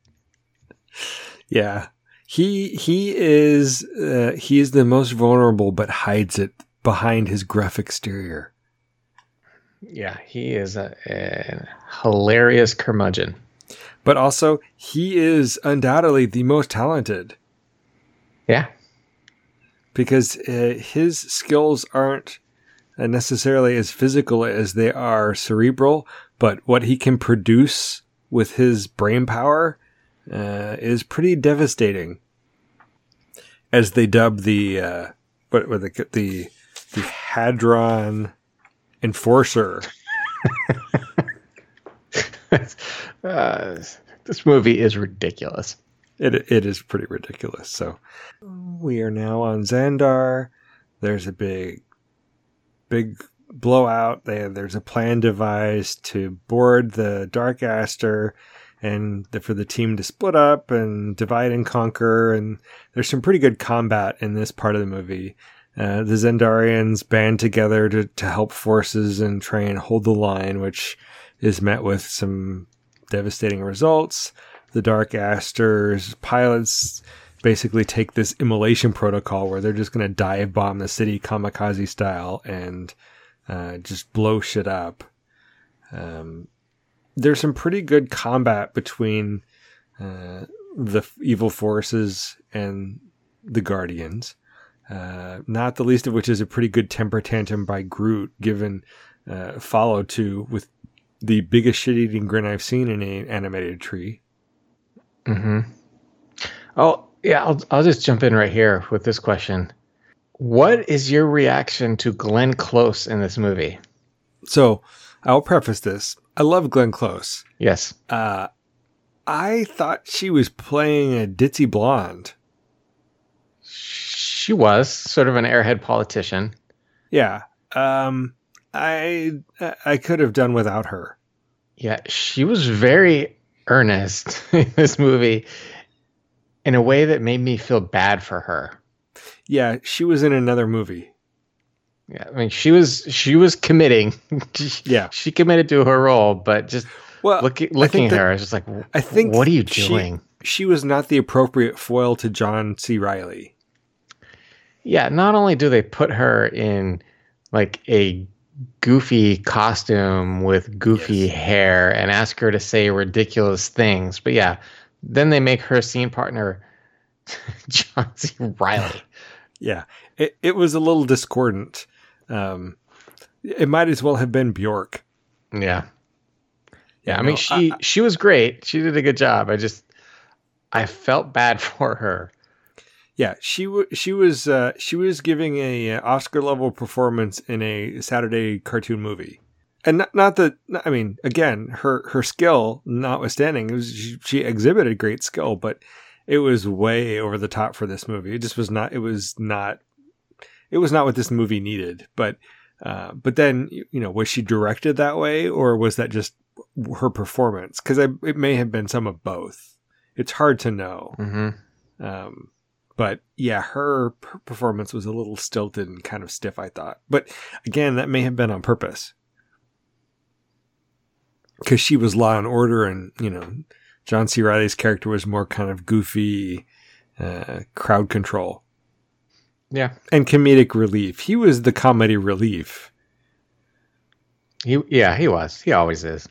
Yeah. He is the most vulnerable, but hides it behind his gruff exterior. Yeah, he is a hilarious curmudgeon. But also, he is undoubtedly the most talented. Yeah. Because his skills aren't necessarily as physical as they are cerebral, but what he can produce with his brain power is pretty devastating. as they dub the the Hadron Enforcer. This movie is ridiculous. It is pretty ridiculous. So we are now on Xandar. There's a big blowout. There's a plan devised to board the Dark Aster and for the team to split up and divide and conquer. And there's some pretty good combat in this part of the movie. The Xandarians band together to help forces and try and hold the line, which is met with some devastating results. The Dark Aster's pilots basically take this immolation protocol where they're just going to dive bomb the city kamikaze style and just blow shit up. There's some pretty good combat between the evil forces and the Guardians. Not the least of which is a pretty good temper tantrum by Groot, given followed to with the biggest shit-eating grin I've seen in an animated tree. Mm-hmm. Oh, yeah, I'll just jump in right here with this question. What is your reaction to Glenn Close in this movie? So, I'll preface this. I love Glenn Close. Yes. I thought she was playing a ditzy blonde. She was sort of an airhead politician. Yeah. I could have done without her. Yeah, she was very earnest in this movie in a way that made me feel bad for her. Yeah, she was in another movie. Yeah, I mean, she was committing. She committed to her role, but just looking at her, I was just like, I think what are you doing? She was not the appropriate foil to John C. Reilly. Yeah, not only do they put her in like a goofy costume with goofy hair and ask her to say ridiculous things, but yeah, then they make her scene partner John C. Reilly. Yeah, it was a little discordant. It might as well have been Bjork. Yeah. I mean, she was great. She did a good job. I felt bad for her. Yeah, she was giving a Oscar level performance in a Saturday cartoon movie, and not that, I mean, again, her skill notwithstanding, she exhibited great skill, but it was way over the top for this movie. It just was not. It was not what this movie needed. But then, was she directed that way, or was that just her performance? Because it may have been some of both. It's hard to know. Mm-hmm. But yeah, her performance was a little stilted and kind of stiff, I thought. But again, that may have been on purpose. Because she was Law and Order, and, John C. Reilly's character was more kind of goofy crowd control. Yeah. And comedic relief. He was the comedy relief. He was. He always is.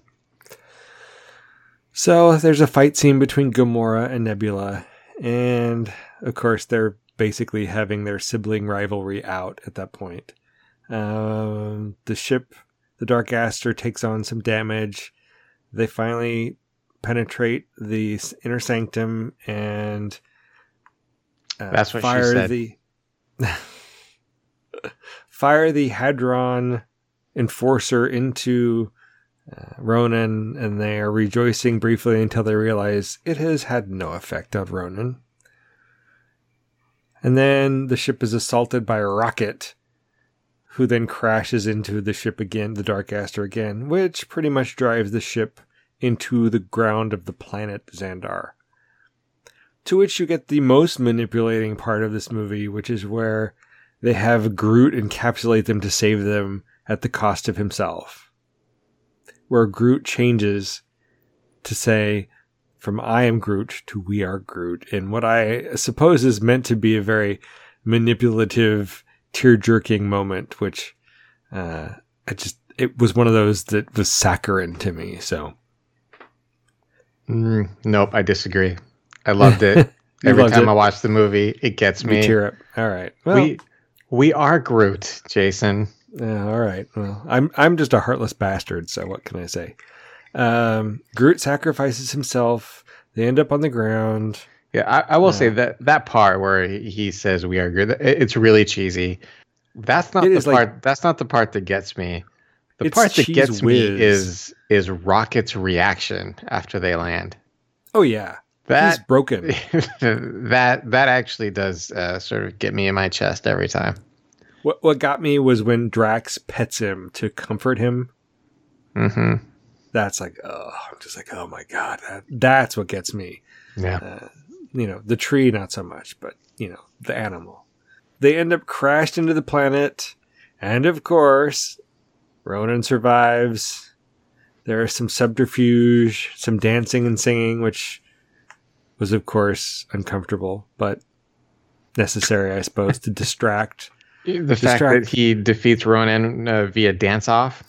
So there's a fight scene between Gamora and Nebula. And, of course, they're basically having their sibling rivalry out at that point. The ship, the Dark Aster, takes on some damage. They finally penetrate the inner sanctum and that's what fire she said. Fire the Hadron Enforcer into Ronan, and they are rejoicing briefly until they realize it has had no effect on Ronan. And then the ship is assaulted by a rocket, who then crashes into the ship again, the Dark Aster again, which pretty much drives the ship into the ground of the planet Xandar. To which you get the most manipulating part of this movie, which is where they have Groot encapsulate them to save them at the cost of himself. Where Groot changes to say, from I am Groot to we are Groot, in what I suppose is meant to be a very manipulative, tear-jerking moment, which it was one of those that was saccharine to me, so... Nope, I disagree. I loved it. Every time I watch the movie, it gets me. You tear up. All right. Well, we are Groot, Jason. All right. Well, I'm just a heartless bastard, so what can I say? Groot sacrifices himself. They end up on the ground. Yeah, I will say that part where he says we are good, it's really cheesy. That's not It the is like part. That's not the part that gets me. The it's part that cheese gets me whiz. is Rocket's reaction after they land. Oh yeah, he's That broken. that actually does sort of get me in my chest every time. What got me was when Drax pets him to comfort him. Mm-hmm. That's like, oh, I'm just like, oh my god, that's what gets me. Yeah. The tree not so much, but the animal. They end up crashed into the planet, and of course, Ronan survives. There is some subterfuge, some dancing and singing, which was of course uncomfortable, but necessary, I suppose, to distract. The fact that he defeats Ronan via dance-off.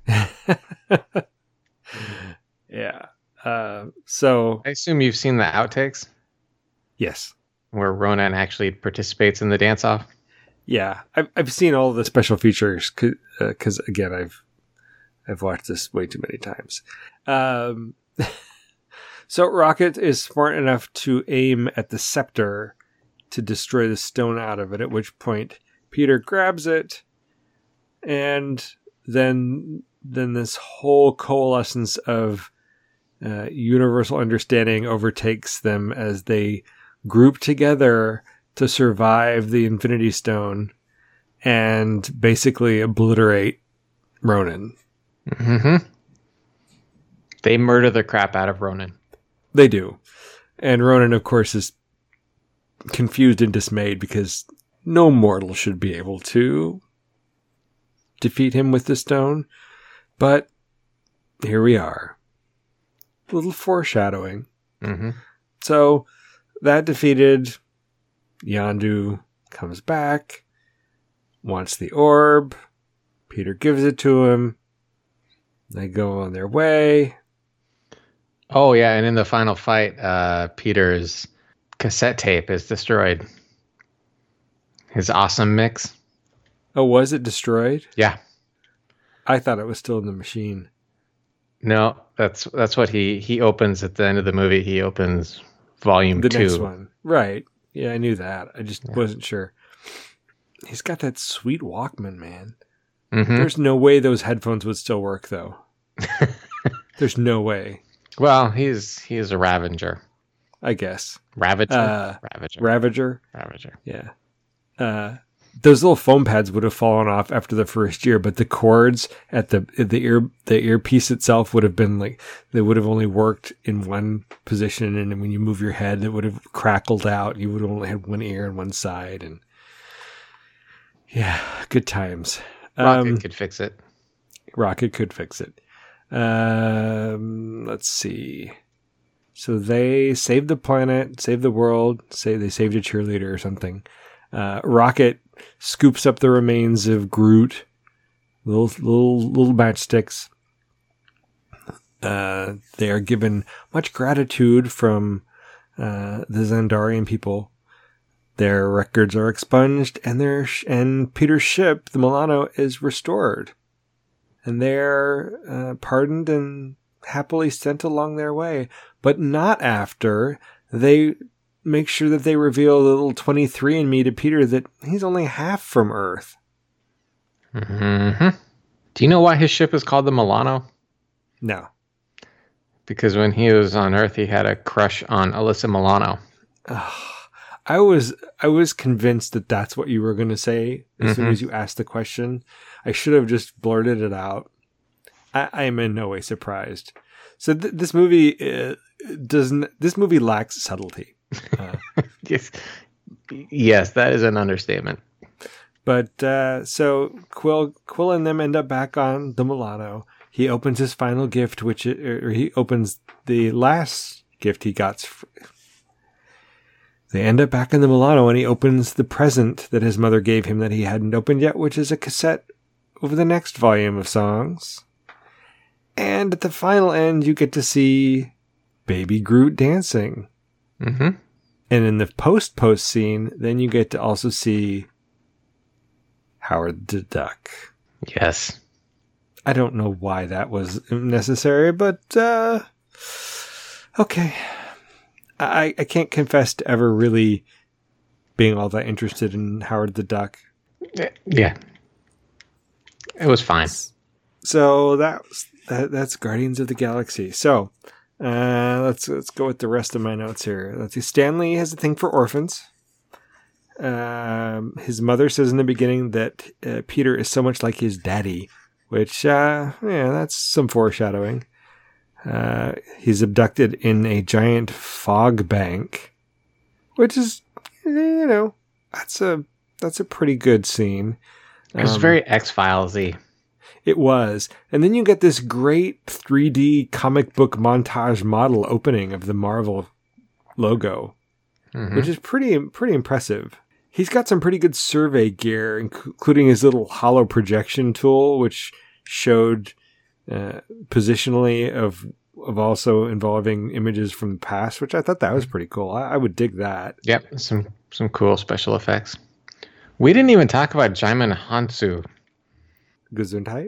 Yeah. So I assume you've seen the outtakes yes, where Ronan actually participates in the dance-off. yeah, I've seen all the special features because again I've watched this way too many times. So Rocket is smart enough to aim at the scepter to destroy the stone out of it. At which point Peter grabs it, and then this whole coalescence of universal understanding overtakes them as they group together to survive the Infinity Stone and basically obliterate Ronan. Mm-hmm. They murder the crap out of Ronan. They do. And Ronan, of course, is confused and dismayed because no mortal should be able to defeat him with the stone. But here we are. A little foreshadowing. Mm-hmm. So that defeated, Yondu comes back, wants the orb. Peter gives it to him. They go on their way. Oh, yeah, and in the final fight, Peter's cassette tape is destroyed. His awesome mix. Oh, was it destroyed? Yeah. I thought it was still in the machine. No, that's what he opens at the end of the movie. He opens volume 2. The next one. Right. Yeah, I knew that. I just wasn't sure. He's got that sweet Walkman, man. Mm-hmm. There's no way those headphones would still work, though. There's no way. Well, he is a Ravager. I guess. Ravager? Ravager? Ravager. Yeah. Those little foam pads would have fallen off after the first year, but the cords at the earpiece itself would have been like, they would have only worked in one position, and when you move your head, it would have crackled out. You would have only had one ear on one side, and yeah, good times. Rocket could fix it. Rocket could fix it. Let's see. So they saved the planet, saved the world, say they saved a cheerleader or something. Rocket scoops up the remains of Groot, little matchsticks. They are given much gratitude from the Xandarian people. Their records are expunged, and Peter's ship, the Milano, is restored, and they're pardoned and happily sent along their way. But not after they make sure that they reveal a little 23andMe to Peter that he's only half from Earth. Mm-hmm. Do you know why his ship is called the Milano? No. Because when he was on Earth, he had a crush on Alyssa Milano. I was convinced that that's what you were going to say as soon as you asked the question. I should have just blurted it out. I am in no way surprised. So this movie this movie lacks subtlety. Yes, that is an understatement. But so Quill and them end up back on the Milano. He opens his final gift, he opens the last gift he got. They end up back in the Milano, and he opens the present that his mother gave him that he hadn't opened yet, which is a cassette over the next volume of songs. And at the final end, you get to see Baby Groot dancing. Mm-hmm. And in the post scene, then you get to also see Howard the Duck. Yes. I don't know why that was necessary, but okay. I can't confess to ever really being all that interested in Howard the Duck. Yeah. It was fine. So that's Guardians of the Galaxy. So let's go with the rest of my notes here. Let's see. Stanley has a thing for orphans. His mother says in the beginning that Peter is so much like his daddy, which that's some foreshadowing. He's abducted in a giant fog bank, which is that's a pretty good scene. It was very X-Files-y. It was. And then you get this great 3D comic book montage model opening of the Marvel logo, which is pretty impressive. He's got some pretty good survey gear, including his little hollow projection tool, which showed positionally of also involving images from the past, which I thought that was pretty cool. I would dig that. Yep, some cool special effects. We didn't even talk about Jaimin Hansu. Gesundheit?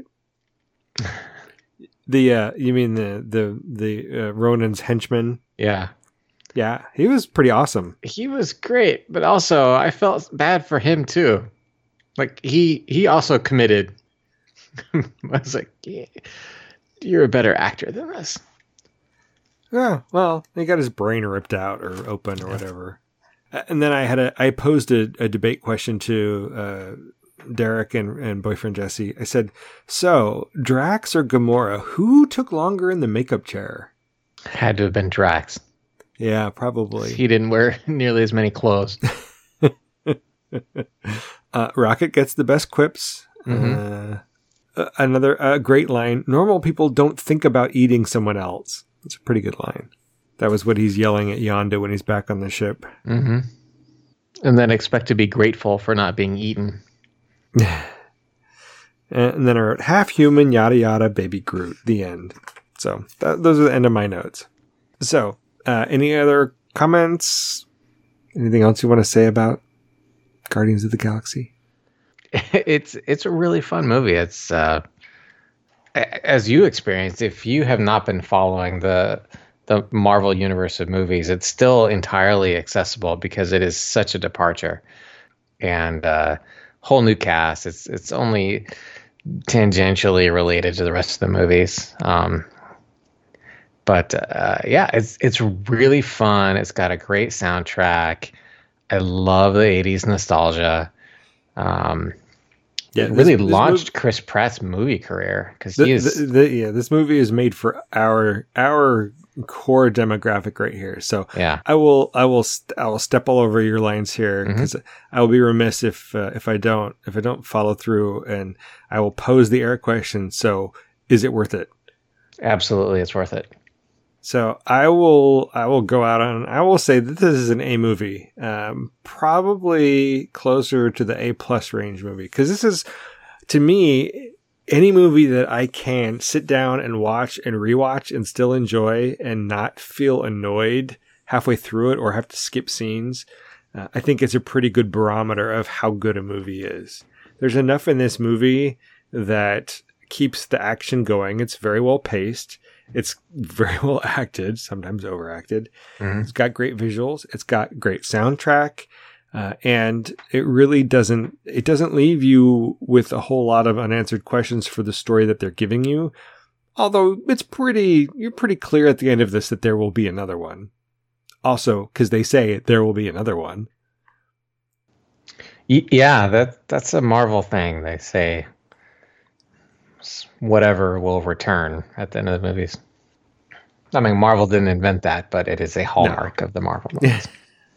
You mean the Ronan's henchman? Yeah. Yeah, he was pretty awesome. He was great, but also I felt bad for him too. Like he also committed. I was like, yeah, you're a better actor than this. Yeah, well, he got his brain ripped out or open or whatever. And then I posed a debate question to Derek and boyfriend Jesse. I said, so Drax or Gamora, who took longer in the makeup chair? Had to have been Drax. Yeah, probably. He didn't wear nearly as many clothes. Rocket gets the best quips. Another great line. Normal people don't think about eating someone else. That's a pretty good line. That was what he's yelling at Yondu when he's back on the ship. Mm-hmm. And then expect to be grateful for not being eaten. And then I wrote, half human, yada yada, baby Groot. The end. So those are the end of my notes. So, any other comments? Anything else you want to say about Guardians of the Galaxy? It's a really fun movie. It's as you experienced, if you have not been following the Marvel universe of movies, it's still entirely accessible because it is such a departure and whole new cast. It's only tangentially related to the rest of the movies. But it's really fun. It's got a great soundtrack. I love the 80s nostalgia. It really launched Chris Pratt's movie career because this movie is made for our core demographic right here. So yeah, I will step all over your lines here because I will be remiss if I don't follow through, and I will pose the air question. So is it worth it? Absolutely, it's worth it. So I will go out on, I will say that this is an A movie, probably closer to the A+ range movie. Because this is, to me, any movie that I can sit down and watch and rewatch and still enjoy and not feel annoyed halfway through it or have to skip scenes. I think it's a pretty good barometer of how good a movie is. There's enough in this movie that keeps the action going. It's very well paced. It's very well acted, sometimes overacted. It's got great visuals. It's got great soundtrack. And it really doesn't leave you with a whole lot of unanswered questions for the story that they're giving you. Although you're pretty clear at the end of this that there will be another one. Also, because they say there will be another one. Yeah, that's a Marvel thing. They say whatever will return at the end of the movies. I mean, Marvel didn't invent that, but it is a hallmark of the Marvel movies.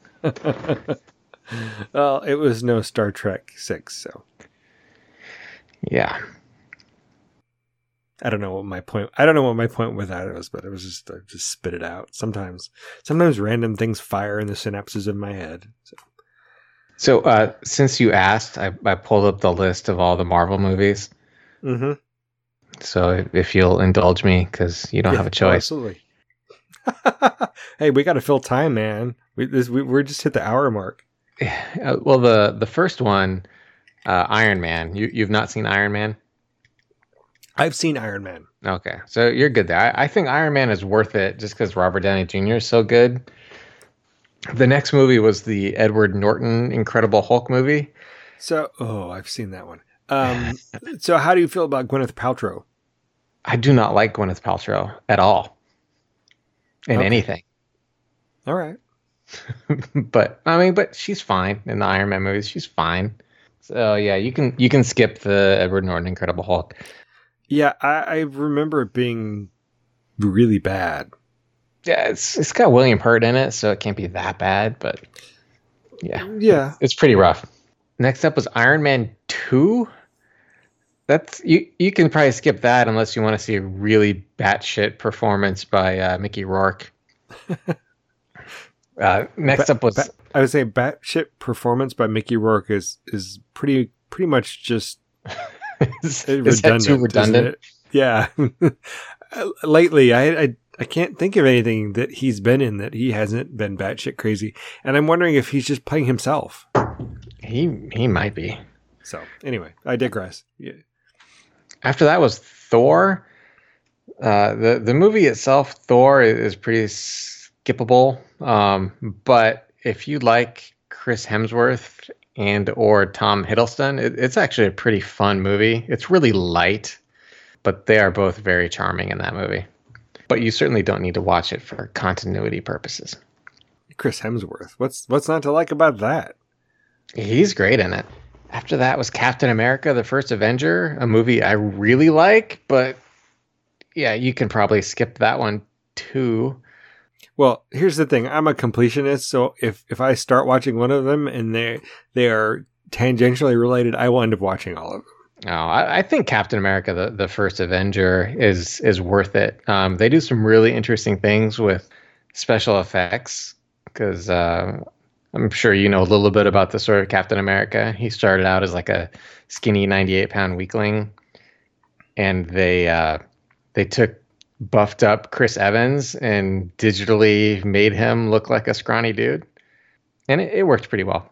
Well, it was no Star Trek 6, so. Yeah. I don't know what my point with that was, but it was just, I just spit it out. Sometimes random things fire in the synapses of my head. So since you asked, I pulled up the list of all the Marvel movies. Mm-hmm. So if you'll indulge me, because you don't have a choice. Absolutely. Hey, we got to fill time, man. We're just hit the hour mark. Well, the first one, Iron Man. You've not seen Iron Man? I've seen Iron Man. Okay, so you're good there. I think Iron Man is worth it just because Robert Downey Jr. is so good. The next movie was the Edward Norton Incredible Hulk movie. So, I've seen that one. So how do you feel about Gwyneth Paltrow? I do not like Gwyneth Paltrow at all in anything. All right. But she's fine in the Iron Man movies. She's fine. So yeah, you can skip the Edward Norton Incredible Hulk. Yeah, I remember it being really bad. Yeah, it's got William Hurt in it, so it can't be that bad. But yeah, it's pretty rough. Next up was Iron Man 2. That's you can probably skip that unless you want to see a really batshit performance by Mickey Rourke. Next up was I would say batshit performance by Mickey Rourke is pretty much just redundant. Too redundant? Yeah. Lately, I can't think of anything that he's been in that he hasn't been batshit crazy, and I'm wondering if he's just playing himself. He might be. So anyway, I digress. Yeah. After that was Thor. The movie itself, Thor, is pretty skippable. But if you like Chris Hemsworth and or Tom Hiddleston, it's actually a pretty fun movie. It's really light, but they are both very charming in that movie. But you certainly don't need to watch it for continuity purposes. Chris Hemsworth. What's not to like about that? He's great in it. After that was Captain America, the First Avenger, a movie I really like, but yeah, you can probably skip that one too. Well, here's the thing. I'm a completionist, so if I start watching one of them and they are tangentially related, I will end up watching all of them. No, I think Captain America, the First Avenger, is worth it. They do some really interesting things with special effects because I'm sure you know a little bit about the story of Captain America. He started out as like a skinny 98-pound weakling, and they took buffed up Chris Evans and digitally made him look like a scrawny dude, and it worked pretty well.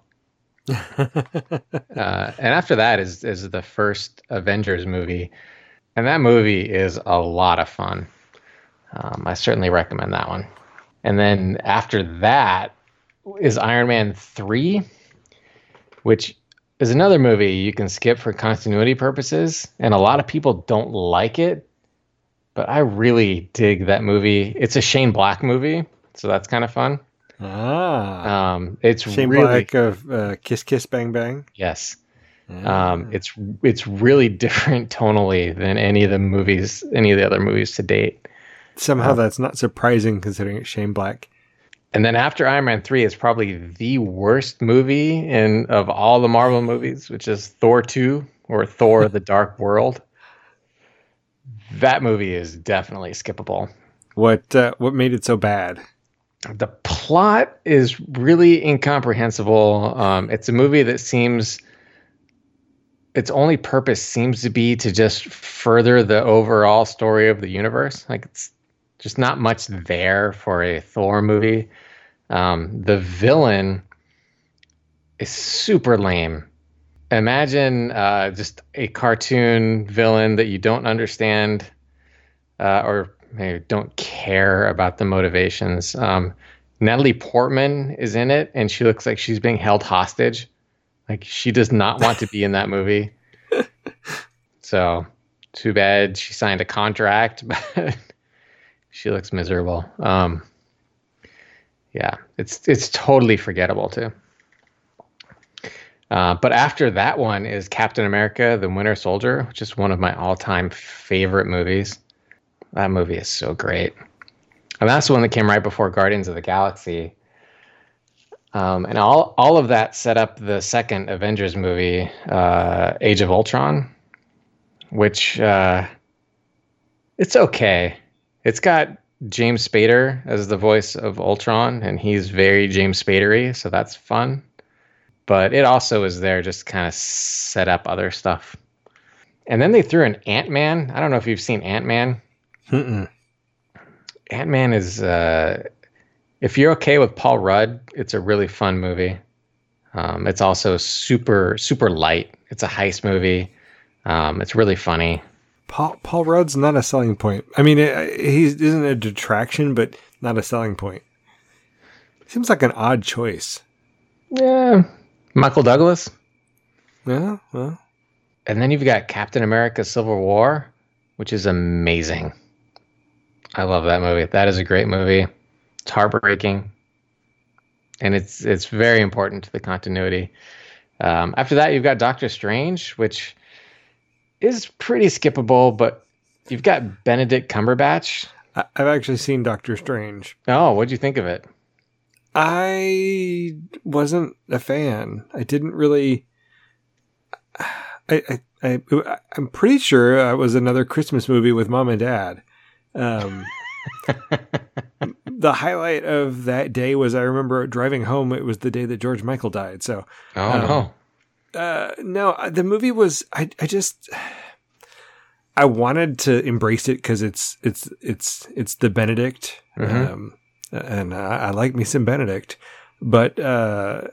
And after that is the first Avengers movie, and that movie is a lot of fun. I certainly recommend that one. And then after that is Iron Man 3, which is another movie you can skip for continuity purposes, and a lot of people don't like it, but I really dig that movie. It's a Shane Black movie, so that's kind of fun. It's Shane really Black of Kiss Kiss Bang Bang. Yes. It's really different tonally than any of the other movies to date. Somehow that's not surprising considering it's Shane Black. And then after Iron Man 3 is probably the worst movie of all the Marvel movies, which is Thor 2 or Thor: The Dark World. That movie is definitely skippable. What made it so bad? The plot is really incomprehensible. It's a movie that its only purpose seems to be to just further the overall story of the universe. Like, it's just not much there for a Thor movie. The villain is super lame. Imagine just a cartoon villain that you don't understand or maybe don't care about the motivations. Natalie Portman is in it, and she looks like she's being held hostage. Like, she does not want to be in that movie. So, too bad she signed a contract, but she looks miserable. Yeah, it's totally forgettable too. But after that one is Captain America: The Winter Soldier, which is one of my all-time favorite movies. That movie is so great. And that's the one that came right before Guardians of the Galaxy. And all of that set up the second Avengers movie, Age of Ultron, which it's okay. It's got James Spader as the voice of Ultron, and he's very James Spadery, so that's fun. But it also is there just kind of set up other stuff. And then they threw in Ant-Man. I don't know if you've seen Ant-Man. Mm-mm. Ant-Man is, if you're okay with Paul Rudd, it's a really fun movie. It's also super, super light. It's a heist movie. It's really funny. Paul Rudd's not a selling point. I mean, he isn't a detraction, but not a selling point. Seems like an odd choice. Yeah. Michael Douglas. Yeah, well. And then you've got Captain America Civil War, which is amazing. I love that movie. That is a great movie. It's heartbreaking. And it's very important to the continuity. After that, you've got Doctor Strange, which is pretty skippable, but you've got Benedict Cumberbatch. I've actually seen Doctor Strange. Oh, what'd you think of it? I wasn't a fan. I didn't really. I'm pretty sure it was another Christmas movie with mom and dad. The highlight of that day was I remember driving home. It was the day that George Michael died. So, no, the movie was. I wanted to embrace it because it's the Benedict. Mm-hmm. And I like me some Benedict, but to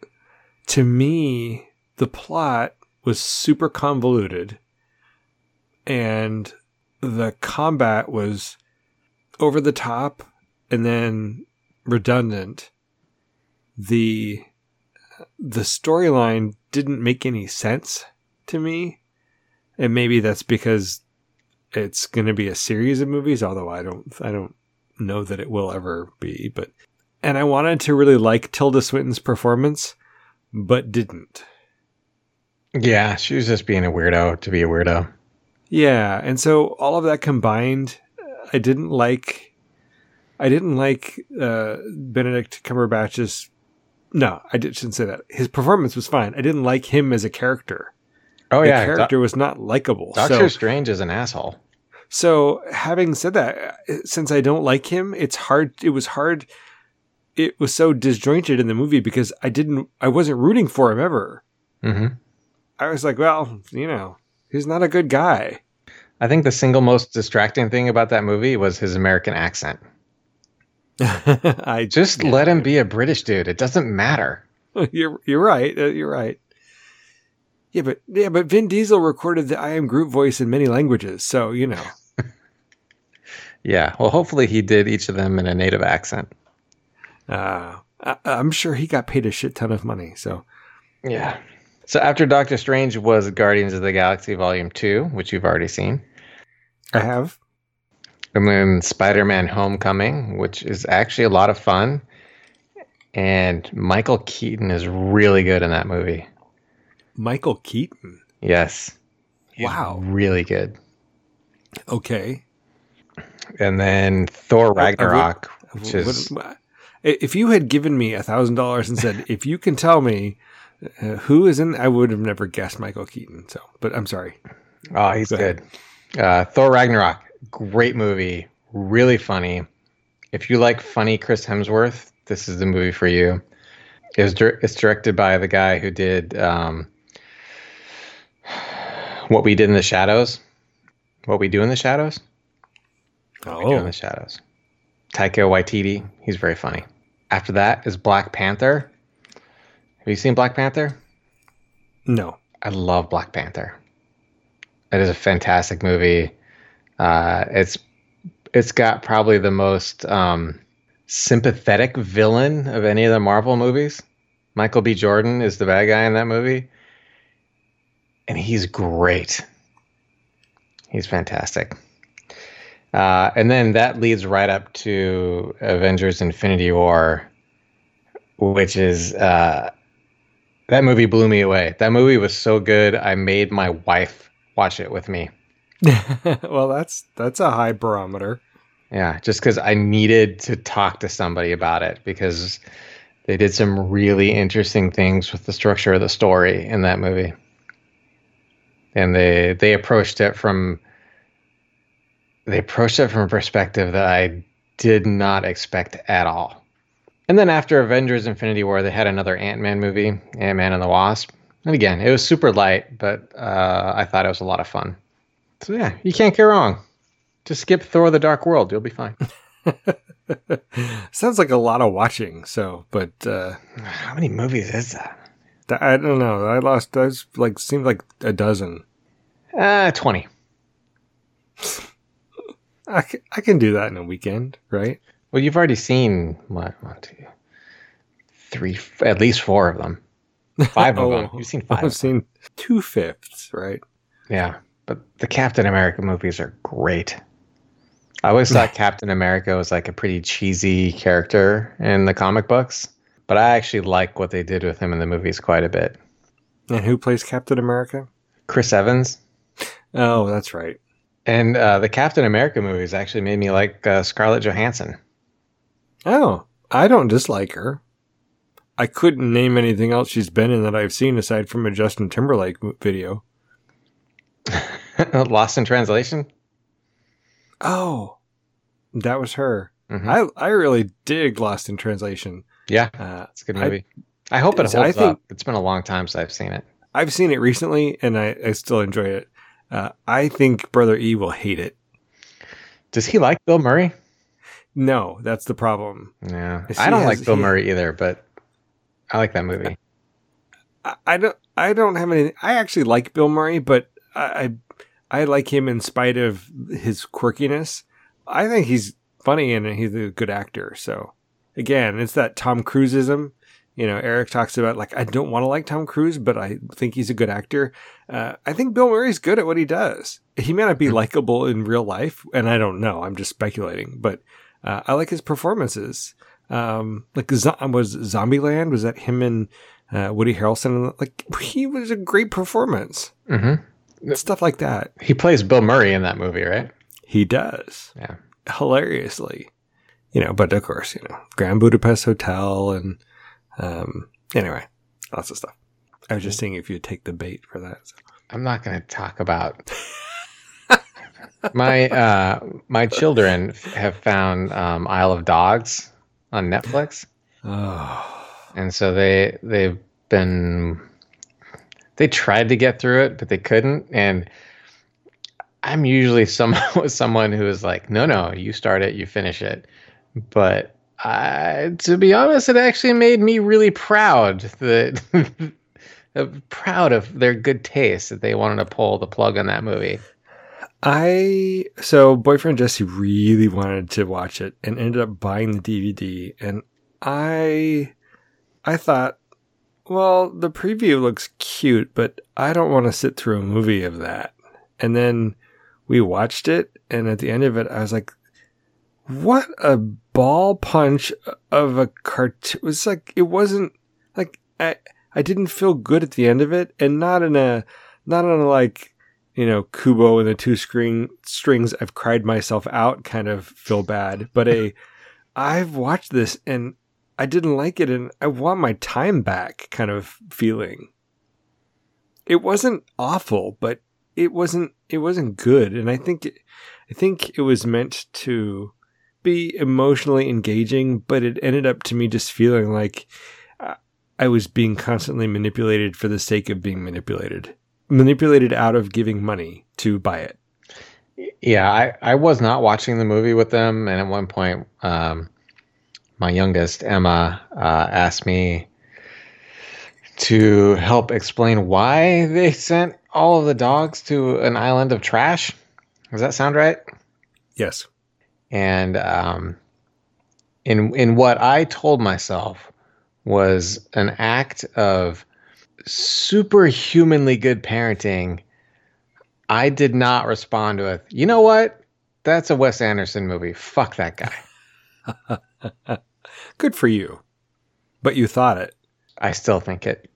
me, the plot was super convoluted, and the combat was over the top and then redundant. The storyline didn't make any sense to me, and maybe that's because it's going to be a series of movies. Although I don't know that it will ever be, and I wanted to really like Tilda Swinton's performance, but didn't. Yeah, she was just being a weirdo to be a weirdo. Yeah, and so all of that combined, I didn't like Benedict Cumberbatch's. No, shouldn't say that. His performance was fine. I didn't like him as a character. Oh the yeah, character was not likable. Doctor Strange is an asshole. So, having said that, since I don't like him, it's hard. It was hard. It was so disjointed in the movie because I wasn't rooting for him ever. Mm-hmm. I was like, well, he's not a good guy. I think the single most distracting thing about that movie was his American accent. Let him be a British dude. It doesn't matter. You're right. You're right. Yeah, but Vin Diesel recorded the I Am Groot voice in many languages, so Yeah, well, hopefully he did each of them in a native accent. I'm sure he got paid a shit ton of money. So yeah. So after Doctor Strange was Guardians of the Galaxy Volume 2, which you've already seen. I have. And then Spider-Man Homecoming, which is actually a lot of fun. And Michael Keaton is really good in that movie. Michael Keaton? Yes. Wow. Really good. Okay. And then Thor Ragnarok, which is... If you had given me $1,000 and said, if you can tell me who is in, I would have never guessed Michael Keaton. So, but I'm sorry. Oh, he's good. Thor Ragnarok, great movie, really funny. If you like funny Chris Hemsworth, this is the movie for you. It's directed by the guy who did What We Did in the Shadows. What We Do in the Shadows? What We Do in the Shadows. Taika Waititi. He's very funny. After that is Black Panther. Have you seen Black Panther? No. I love Black Panther. It is a fantastic movie. It's got probably the most sympathetic villain of any of the Marvel movies. Michael B. Jordan is the bad guy in that movie. And he's great. He's fantastic. And then that leads right up to Avengers Infinity War, which is... that movie blew me away. That movie was so good, I made my wife watch it with me. Well, that's a high barometer. Yeah, just because I needed to talk to somebody about it because they did some really interesting things with the structure of the story in that movie. And they approached it from a perspective that I did not expect at all. And then after Avengers Infinity War, they had another Ant-Man movie, Ant-Man and the Wasp. And again, it was super light, but I thought it was a lot of fun. So yeah, you can't go wrong. Just skip Thor: The Dark World. You'll be fine. Sounds like a lot of watching. So, but how many movies is that? I don't know. Seemed like a dozen. 20. I can do that in a weekend, right? Well, you've already seen what? 1, 2. at least 4 of them. 5 of them. Oh, You've seen 5 I've of them. seen 2/5, right? Yeah, but the Captain America movies are great. I always thought Captain America was like a pretty cheesy character in the comic books, but I actually like what they did with him in the movies quite a bit. And who plays Captain America? Chris Evans. Oh, that's right. And the Captain America movies actually made me like Scarlett Johansson. Oh, I don't dislike her. I couldn't name anything else she's been in that I've seen aside from a Justin Timberlake video. Lost in Translation? Oh, that was her. Mm-hmm. I really dig Lost in Translation. Yeah, it's a good movie. I hope it holds up. It's been a long time since I've seen it. I've seen it recently, and I still enjoy it. I think Brother E will hate it. Does he like Bill Murray? No, that's the problem. Yeah, I don't like Bill Murray either, but I like that movie. I don't have anything. I actually like Bill Murray, but I like him in spite of his quirkiness. I think he's funny and he's a good actor. So again, it's that Tom Cruiseism. You know, Eric talks about like, I don't want to like Tom Cruise, but I think he's a good actor. I think Bill Murray's good at what he does. He may not be likable in real life, and I don't know. I'm just speculating, but I like his performances. Like was Zombieland? Was that him and Woody Harrelson? Like he was a great performance. Mm-hmm. Stuff like that. He plays Bill Murray in that movie, right? He does. Yeah. Hilariously. You know, but of course, you know, Grand Budapest Hotel and anyway, lots of stuff. I was just seeing if you'd take the bait for that. So. I'm not going to talk about my children have found Isle of Dogs on Netflix. Oh. And so they tried to get through it, but they couldn't. And I'm usually someone who is like, no, you start it, you finish it. But to be honest, it actually made me really proud that proud of their good taste that they wanted to pull the plug on that movie. So boyfriend Jesse really wanted to watch it and ended up buying the DVD, and I thought, well, the preview looks cute, but I don't want to sit through a movie of that. And then we watched it, and at the end of it, I was like, what a ball punch of a cartoon. It was like, it wasn't like, I didn't feel good at the end of it, and not on a like, you know, Kubo and the two strings, I've cried myself out kind of feel bad, but I've watched this and I didn't like it and I want my time back kind of feeling. It wasn't awful, but it wasn't good. And I think it was meant to be emotionally engaging, but it ended up to me just feeling like I was being constantly manipulated for the sake of being manipulated out of giving money to buy it. Yeah, I was not watching the movie with them. And at one point, my youngest, Emma, asked me to help explain why they sent all of the dogs to an island of trash. Does that sound right? Yes. And in what I told myself was an act of superhumanly good parenting, I did not respond with, you know what? That's a Wes Anderson movie. Fuck that guy. Good for you. But you thought it. I still think it.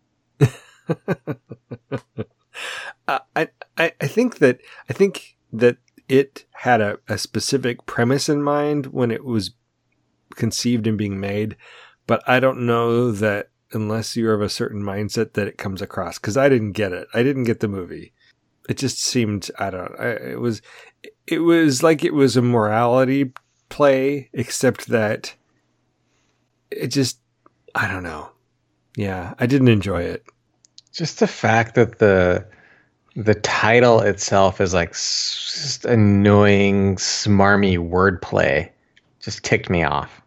I think that it had a specific premise in mind when it was conceived and being made, but I don't know that unless you're of a certain mindset that it comes across, because I didn't get it. I didn't get the movie. It just seemed, it was like it was a morality play, except that it just, I don't know. Yeah, I didn't enjoy it. Just the fact that the title itself is like just annoying, smarmy wordplay just ticked me off.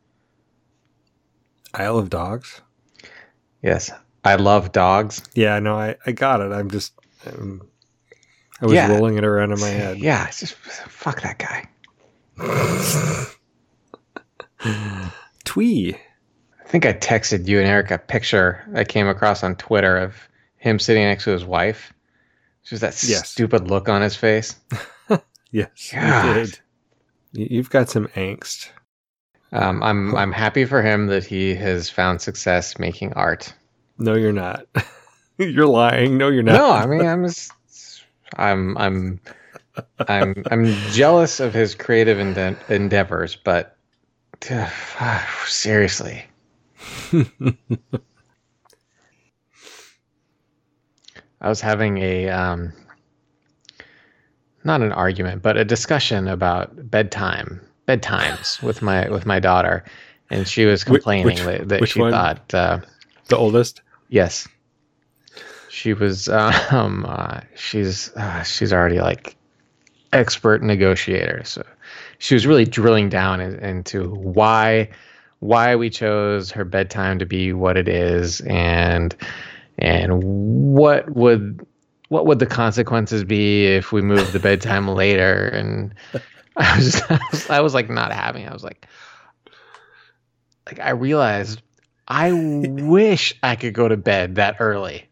Isle of Dogs? Yes. I love dogs. Yeah, no, I got it. I was rolling it around in my head. Yeah, it's just fuck that guy. Twee. think I texted you and Eric a picture I came across on Twitter of him sitting next to his wife. Just that stupid look on his face. Yes, you did. You've got some angst. I'm happy for him that he has found success making art. No, you're not. You're lying. No, you're not. No, I mean, I'm jealous of his creative endeavors, but seriously. I was having not an argument, but a discussion about bedtimes with my daughter, and she was complaining that she one? thought the oldest. Yes, she was. She's already like expert negotiator, so she was really drilling down into why we chose her bedtime to be what it is, and what would the consequences be if we moved the bedtime later. And I was like not having it. I was like I realized I wish I could go to bed that early.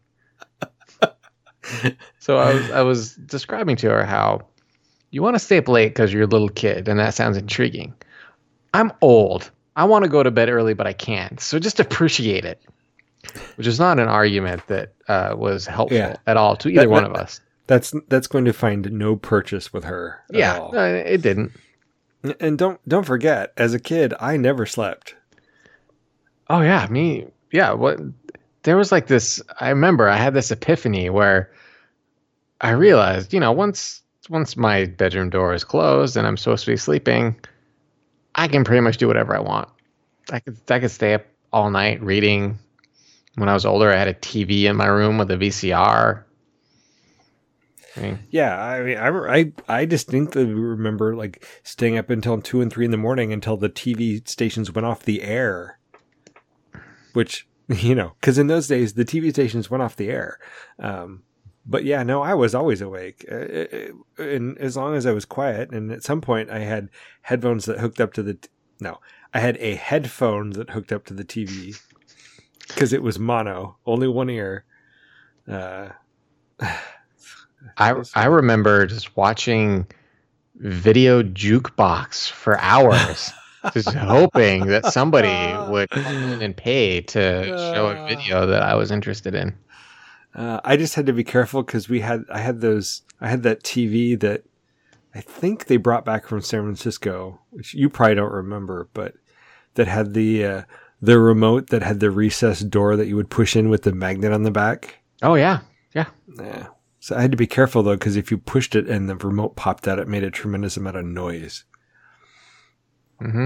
So I was describing to her how you want to stay up late because you're a little kid, and that sounds intriguing. I'm old. I want to go to bed early, but I can't. So just appreciate it. Which is not an argument that was helpful at all to either one of us. That's going to find no purchase with her. At all. It didn't. And don't forget, as a kid, I never slept. Oh yeah, me. Yeah. What? There was like this. I remember I had this epiphany where I realized, once my bedroom door is closed and I'm supposed to be sleeping, I can pretty much do whatever I want. I could stay up all night reading. When I was older, I had a TV in my room with a VCR. I distinctly remember like staying up until 2 and 3 in the morning until the TV stations went off the air. Which, because in those days the TV stations went off the air. But yeah, no, I was always awake, and as long as I was quiet. And at some point, I had headphones that hooked up to I had a headphone that hooked up to the TV. Because it was mono, only one ear. I remember just watching Video Jukebox for hours, just hoping that somebody would come in and pay to show a video that I was interested in. I just had to be careful because I had that TV that I think they brought back from San Francisco, which you probably don't remember, but that had the remote that had the recessed door that you would push in with the magnet on the back. Oh, yeah. Yeah. Yeah. So I had to be careful, though, because if you pushed it and the remote popped out, it made a tremendous amount of noise. Mm-hmm.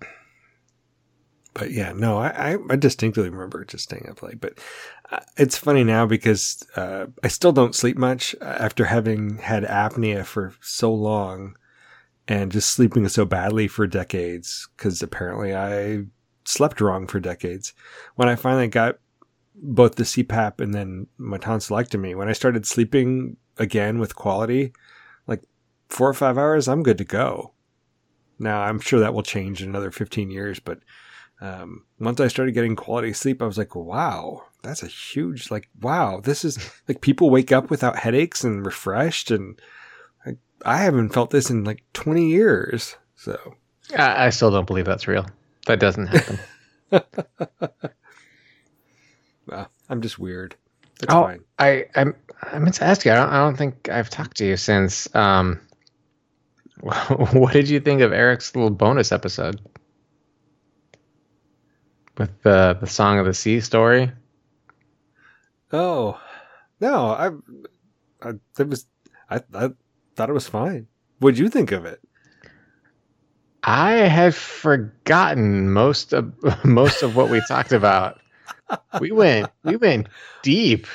But yeah, no, I distinctly remember just staying up late. But it's funny now because I still don't sleep much after having had apnea for so long and just sleeping so badly for decades, because apparently I slept wrong for decades. When I finally got both the CPAP and then my tonsillectomy, when I started sleeping again with quality, like 4 or 5 hours, I'm good to go. Now, I'm sure that will change in another 15 years, but once I started getting quality sleep, I was like, wow, that's a huge, wow, this is like people wake up without headaches and refreshed, and I haven't felt this in 20 years. So I still don't believe that's real. That doesn't happen. Well, I'm just weird. That's fine. I meant to ask you. I don't think I've talked to you since. What did you think of Eric's little bonus episode with the Song of the Sea story? Oh no, I thought it was fine. What'd you think of it? I had forgotten most of what we talked about. We went deep.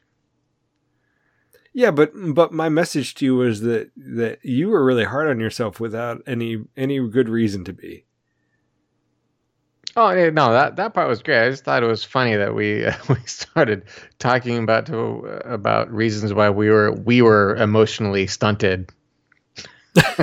Yeah, but my message to you was that you were really hard on yourself without any good reason to be. Oh no, that part was great. I just thought it was funny that we started talking about reasons why we were emotionally stunted.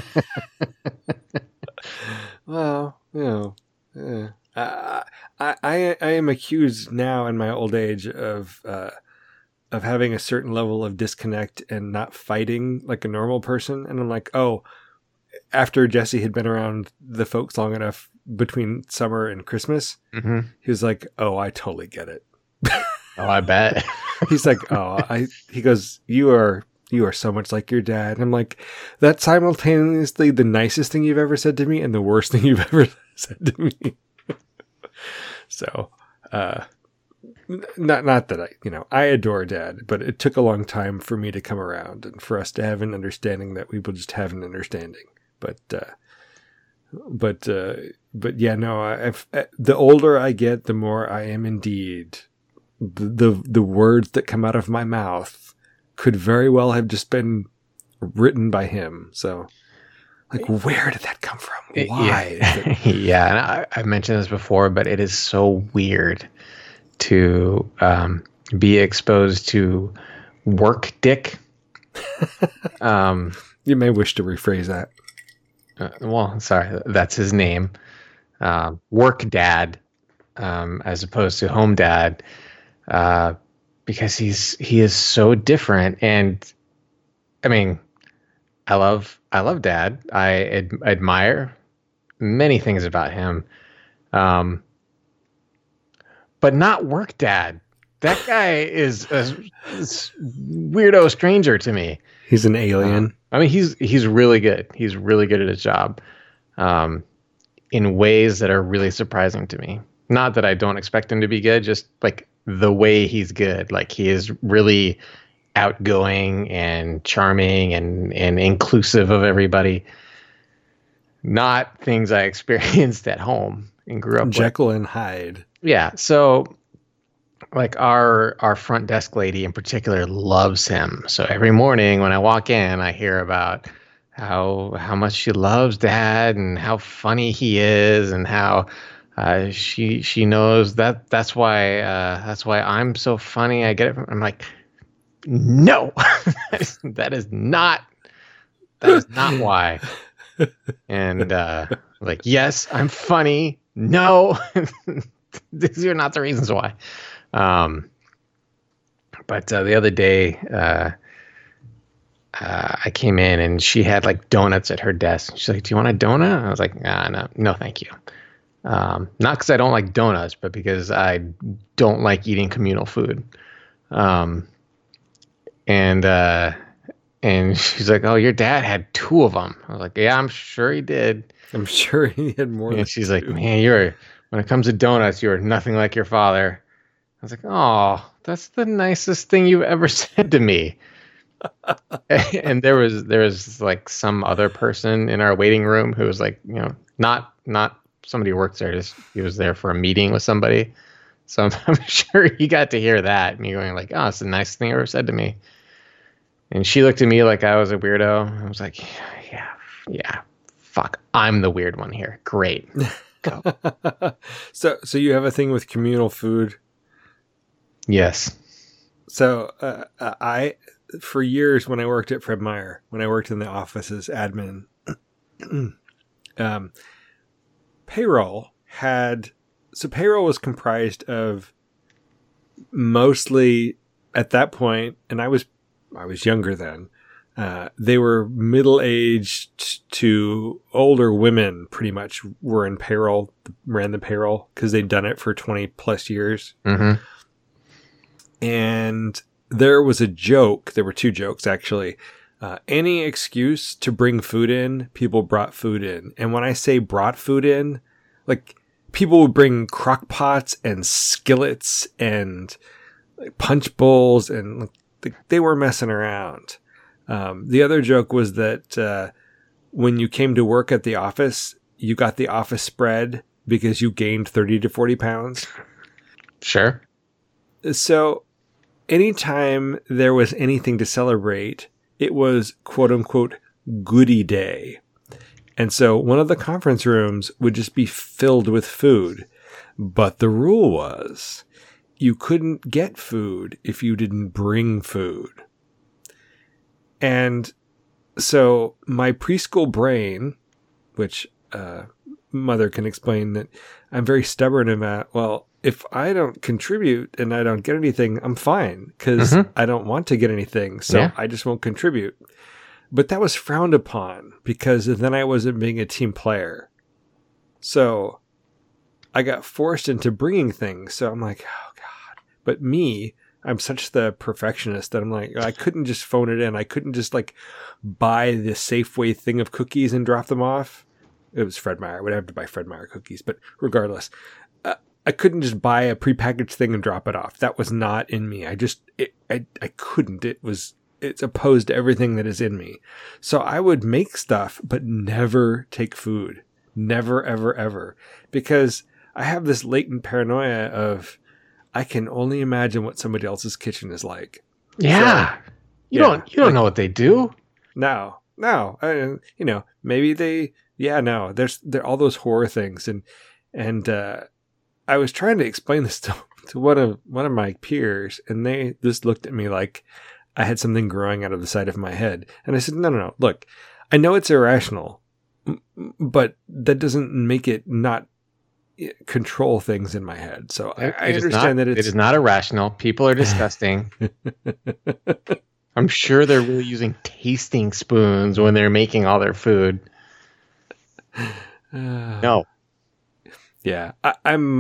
Well, I I am accused now in my old age of having a certain level of disconnect and not fighting like a normal person. And I'm like, oh, after Jesse had been around the folks long enough between summer and Christmas, he was like, oh, I totally get it. Oh, I bet. He's like, he goes, you are so much like your dad. And I'm like, that's simultaneously the nicest thing you've ever said to me and the worst thing you've ever said to me. So, not that I adore Dad, but it took a long time for me to come around and for us to have an understanding that we will just have an understanding. But yeah, no, the older I get, the more I am indeed the words that come out of my mouth could very well have just been written by him. So, like, where did that come from? Why? Yeah, and I've mentioned this before, but it is so weird to be exposed to work dick. You may wish to rephrase that. Well, sorry, that's his name. Work dad, as opposed to home dad, because he is so different. And I mean, I love Dad. I admire many things about him, but not work dad. That guy is a weirdo stranger to me. He's an alien. I mean, he's really good. He's really good at his job, in ways that are really surprising to me. Not that I don't expect him to be good, just like the way he's good. Like, he is really outgoing and charming and inclusive of everybody. Not things I experienced at home and grew up Jekyll with. and Hyde. Yeah. So, like, our front desk lady in particular loves him. So every morning when I walk in, I hear about how much she loves Dad and how funny he is and how she knows that's why I'm so funny. I get it. I'm like, no, that is not why. And like, yes, I'm funny. No, these are not the reasons why. But the other day, I came in and she had like donuts at her desk. She's like, "Do you want a donut?" I was like, no, thank you. Not because I don't like donuts, but because I don't like eating communal food. And she's like, "Oh, your dad had 2 of them." I was like, "Yeah, I'm sure he did." I'm sure he had more. And she's like, "Man, when it comes to donuts, you're nothing like your father." I was like, "Oh, that's the nicest thing you've ever said to me." And there was like some other person in our waiting room who was like, not somebody who works there. Just he was there for a meeting with somebody. So I'm sure he got to hear that, me going like, "Oh, it's the nicest thing you ever said to me." And she looked at me like I was a weirdo. I was like, yeah, fuck, I'm the weird one here. Great, go. So you have a thing with communal food? Yes. So I, for years when I worked at Fred Meyer, when I worked in the office as admin, payroll was comprised of mostly at that point, and I was younger then. They were middle-aged to older women pretty much were in payroll, ran the payroll because they'd done it for 20 plus years. Mm-hmm. And there was a joke. There were 2 jokes, actually. Any excuse to bring food in, people brought food in. And when I say brought food in, like, people would bring crock pots and skillets and like, punch bowls, and they were messing around. The other joke was that when you came to work at the office, you got the office spread because you gained 30 to 40 pounds. Sure. So anytime there was anything to celebrate, it was quote unquote goodie day. And so one of the conference rooms would just be filled with food. But the rule was you couldn't get food if you didn't bring food. And so my preschool brain, which mother can explain that I'm very stubborn about, well, if I don't contribute and I don't get anything, I'm fine because I don't want to get anything. So I just won't contribute. But that was frowned upon because then I wasn't being a team player. So I got forced into bringing things. So I'm like, oh God. But me, I'm such the perfectionist that I'm like, I couldn't just phone it in. I couldn't just like buy the Safeway thing of cookies and drop them off. It was Fred Meyer. I would have to buy Fred Meyer cookies. But regardless, I couldn't just buy a prepackaged thing and drop it off. That was not in me. I couldn't. It's opposed to everything that is in me. So I would make stuff, but never take food. Never, ever, ever. Because I have this latent paranoia of, I can only imagine what somebody else's kitchen is like. Yeah. So, you don't know what they do. No. Maybe there's all those horror things. And I was trying to explain this to one of my peers, and they just looked at me like I had something growing out of the side of my head. And I said, no. Look, I know it's irrational, but that doesn't make it not control things in my head. So I understand that it is not irrational. People are disgusting. I'm sure they're really using tasting spoons when they're making all their food. No. Yeah, I'm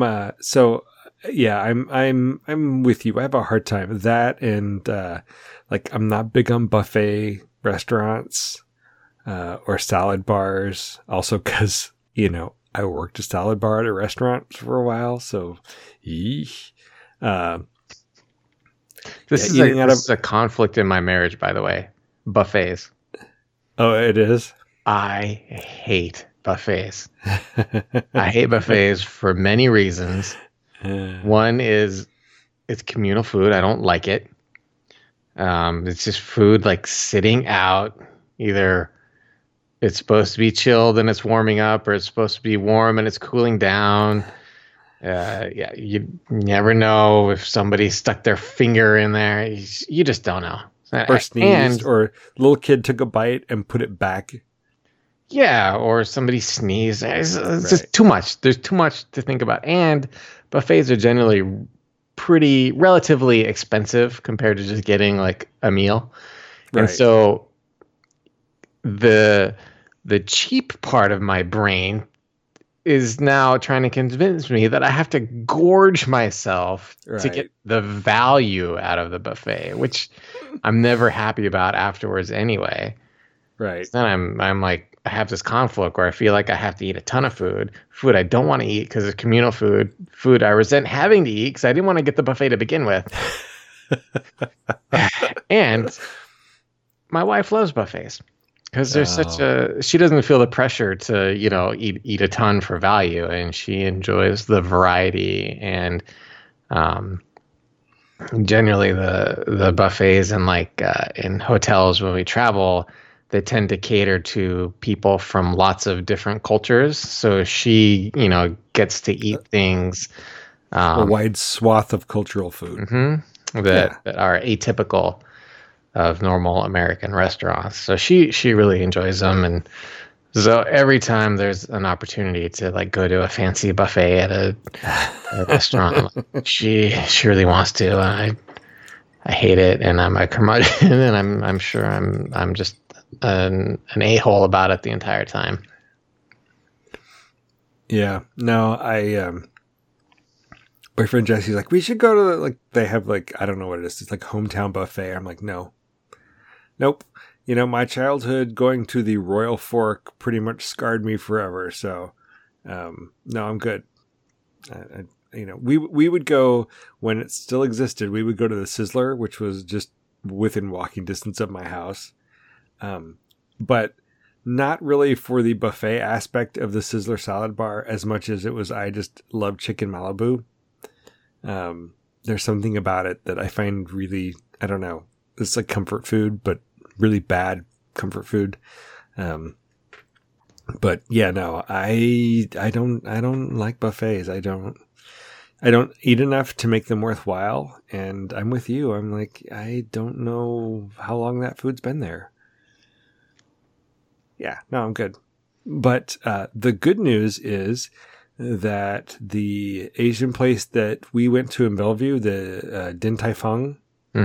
with you. I have a hard time with that, and I'm not big on buffet restaurants or salad bars. Also, because I worked a salad bar at a restaurant for a while, so This is a conflict in my marriage, by the way. Buffets. Oh, it is? I hate buffets. I hate buffets for many reasons. One is it's communal food. I don't like it. It's just food like sitting out. Either it's supposed to be chilled and it's warming up, or it's supposed to be warm and it's cooling down. You never know if somebody stuck their finger in there. You just don't know. Or sneezed, or little kid took a bite and put it back. Yeah, or somebody sneezed. It's just too much. There's too much to think about. And buffets are generally relatively expensive compared to just getting like a meal. Right. And so the cheap part of my brain is now trying to convince me that I have to gorge myself to get the value out of the buffet, which I'm never happy about afterwards anyway. Right. So then I'm like, I have this conflict where I feel like I have to eat a ton of food I don't want to eat because it's communal food I resent having to eat because I didn't want to get the buffet to begin with. And my wife loves buffets because there's she doesn't feel the pressure to, eat a ton for value, and she enjoys the variety and generally the buffets and in hotels when we travel, they tend to cater to people from lots of different cultures. So she, gets to eat things. A wide swath of cultural food. That are atypical of normal American restaurants. So she really enjoys them. And so every time there's an opportunity to go to a fancy buffet at a restaurant, she really wants to. And I hate it. And I'm a curmudgeon, and I'm sure I'm just an a-hole about it the entire time. Yeah. No, my friend Jesse's like, we should go to they have I don't know what it is. It's like hometown buffet. I'm like, nope. My childhood going to the Royal Fork pretty much scarred me forever. So, no, I'm good. We would go when it still existed. We would go to the Sizzler, which was just within walking distance of my house. But not really for the buffet aspect of the Sizzler salad bar as much as it was, I just love chicken Malibu. There's something about it that I find really, I don't know, it's like comfort food, but really bad comfort food. But yeah, no, I don't like buffets. I don't eat enough to make them worthwhile. And I'm with you. I'm like, I don't know how long that food's been there. Yeah, no, I'm good. But the good news is that the Asian place that we went to in Bellevue, the Din Tai Fung,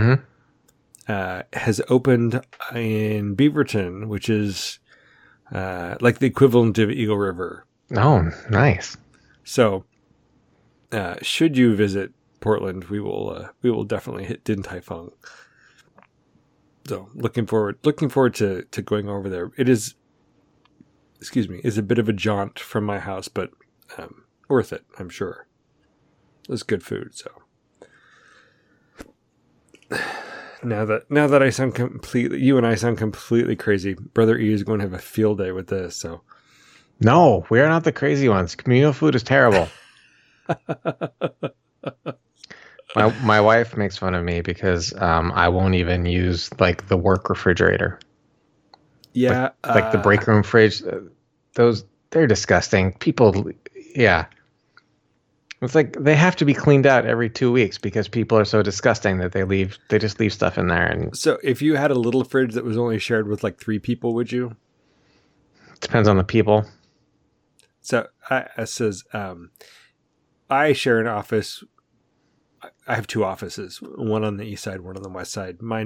has opened in Beaverton, which is like the equivalent of Eagle River. Oh, nice. So, should you visit Portland, we will definitely hit Din Tai Fung. So, looking forward to going over there. It is, is a bit of a jaunt from my house, but worth it, I'm sure. It's good food. So, now that I sound you and I sound completely crazy, Brother E is going to have a field day with this. So, no, we are not the crazy ones. Communal food is terrible. My wife makes fun of me because I won't even use like the work refrigerator. Yeah, like the break room fridge. They're disgusting. People, yeah. It's like they have to be cleaned out every 2 weeks because people are so disgusting that they just leave stuff in there. And so if you had a little fridge that was only shared with like 3 people, would you? Depends on the people. So I share an office. I have 2 offices, one on the east side, one on the west side. My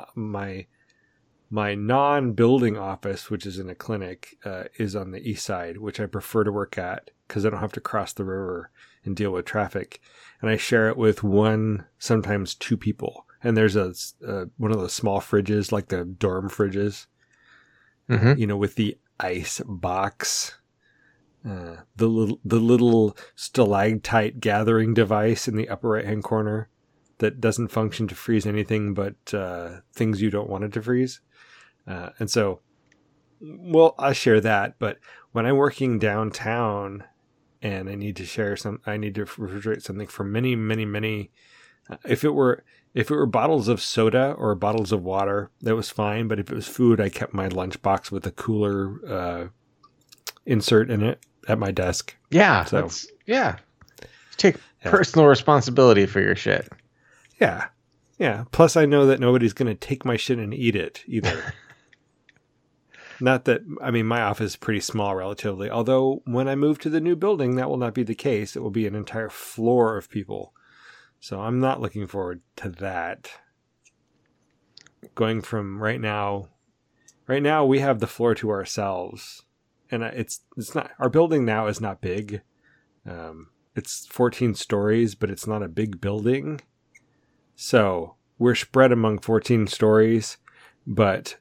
non-building office, which is in a clinic, is on the east side, which I prefer to work at because I don't have to cross the river and deal with traffic. And I share it with 1, sometimes 2 people. And there's one of those small fridges, like the dorm fridges, with the ice box. The little stalactite gathering device in the upper right hand corner that doesn't function to freeze anything but things you don't want it to freeze. And so, I share that. But when I'm working downtown and I need to refrigerate something for many, many, many. If it were bottles of soda or bottles of water, that was fine. But if it was food, I kept my lunchbox with a cooler insert in it at my desk. Yeah. So, Take personal responsibility for your shit. Yeah. Yeah. Plus, I know that nobody's going to take my shit and eat it either. Not that, my office is pretty small relatively. Although, when I move to the new building, that will not be the case. It will be an entire floor of people. So, I'm not looking forward to that. Going from right now, we have the floor to ourselves. And it's not, our building now is not big. It's 14 stories, but it's not a big building. So we're spread among 14 stories, but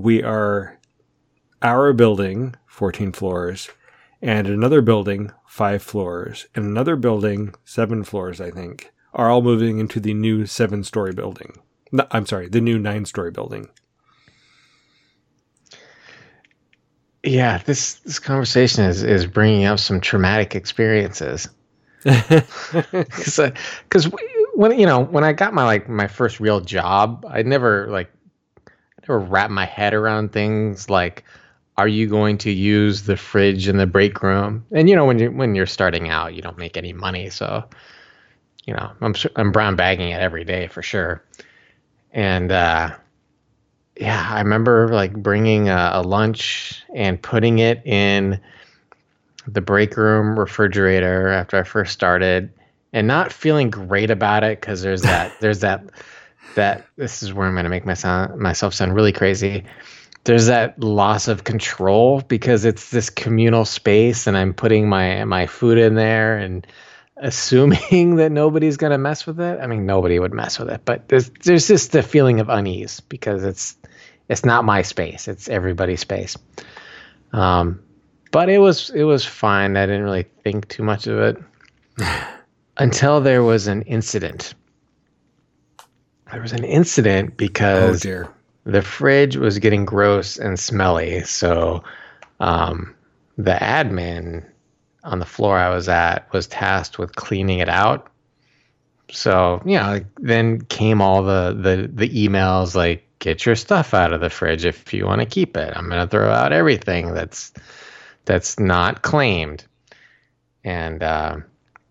our building, 14 floors, and another building, 5 floors, and another building, 7 floors, I think, are all moving into the new 7-story building. No, I'm sorry, the new 9-story building. Yeah, this conversation is bringing up some traumatic experiences. Because when I got my first real job, I never wrapped my head around things like, are you going to use the fridge in the break room? And when you're starting out, you don't make any money, so I'm brown bagging it every day for sure. And I remember bringing a lunch and putting it in the break room refrigerator after I first started, and not feeling great about it because there's that this is where I'm going to make myself sound really crazy. There's that loss of control because it's this communal space, and I'm putting my food in there and assuming that nobody's going to mess with it. Nobody would mess with it, but there's just the feeling of unease because it's not my space. It's everybody's space. But it was fine. I didn't really think too much of it until there was an incident. There was an incident because the fridge was getting gross and smelly. So the admin on the floor I was at was tasked with cleaning it out. So, then came all the emails like, get your stuff out of the fridge if you want to keep it. I'm going to throw out everything that's not claimed. And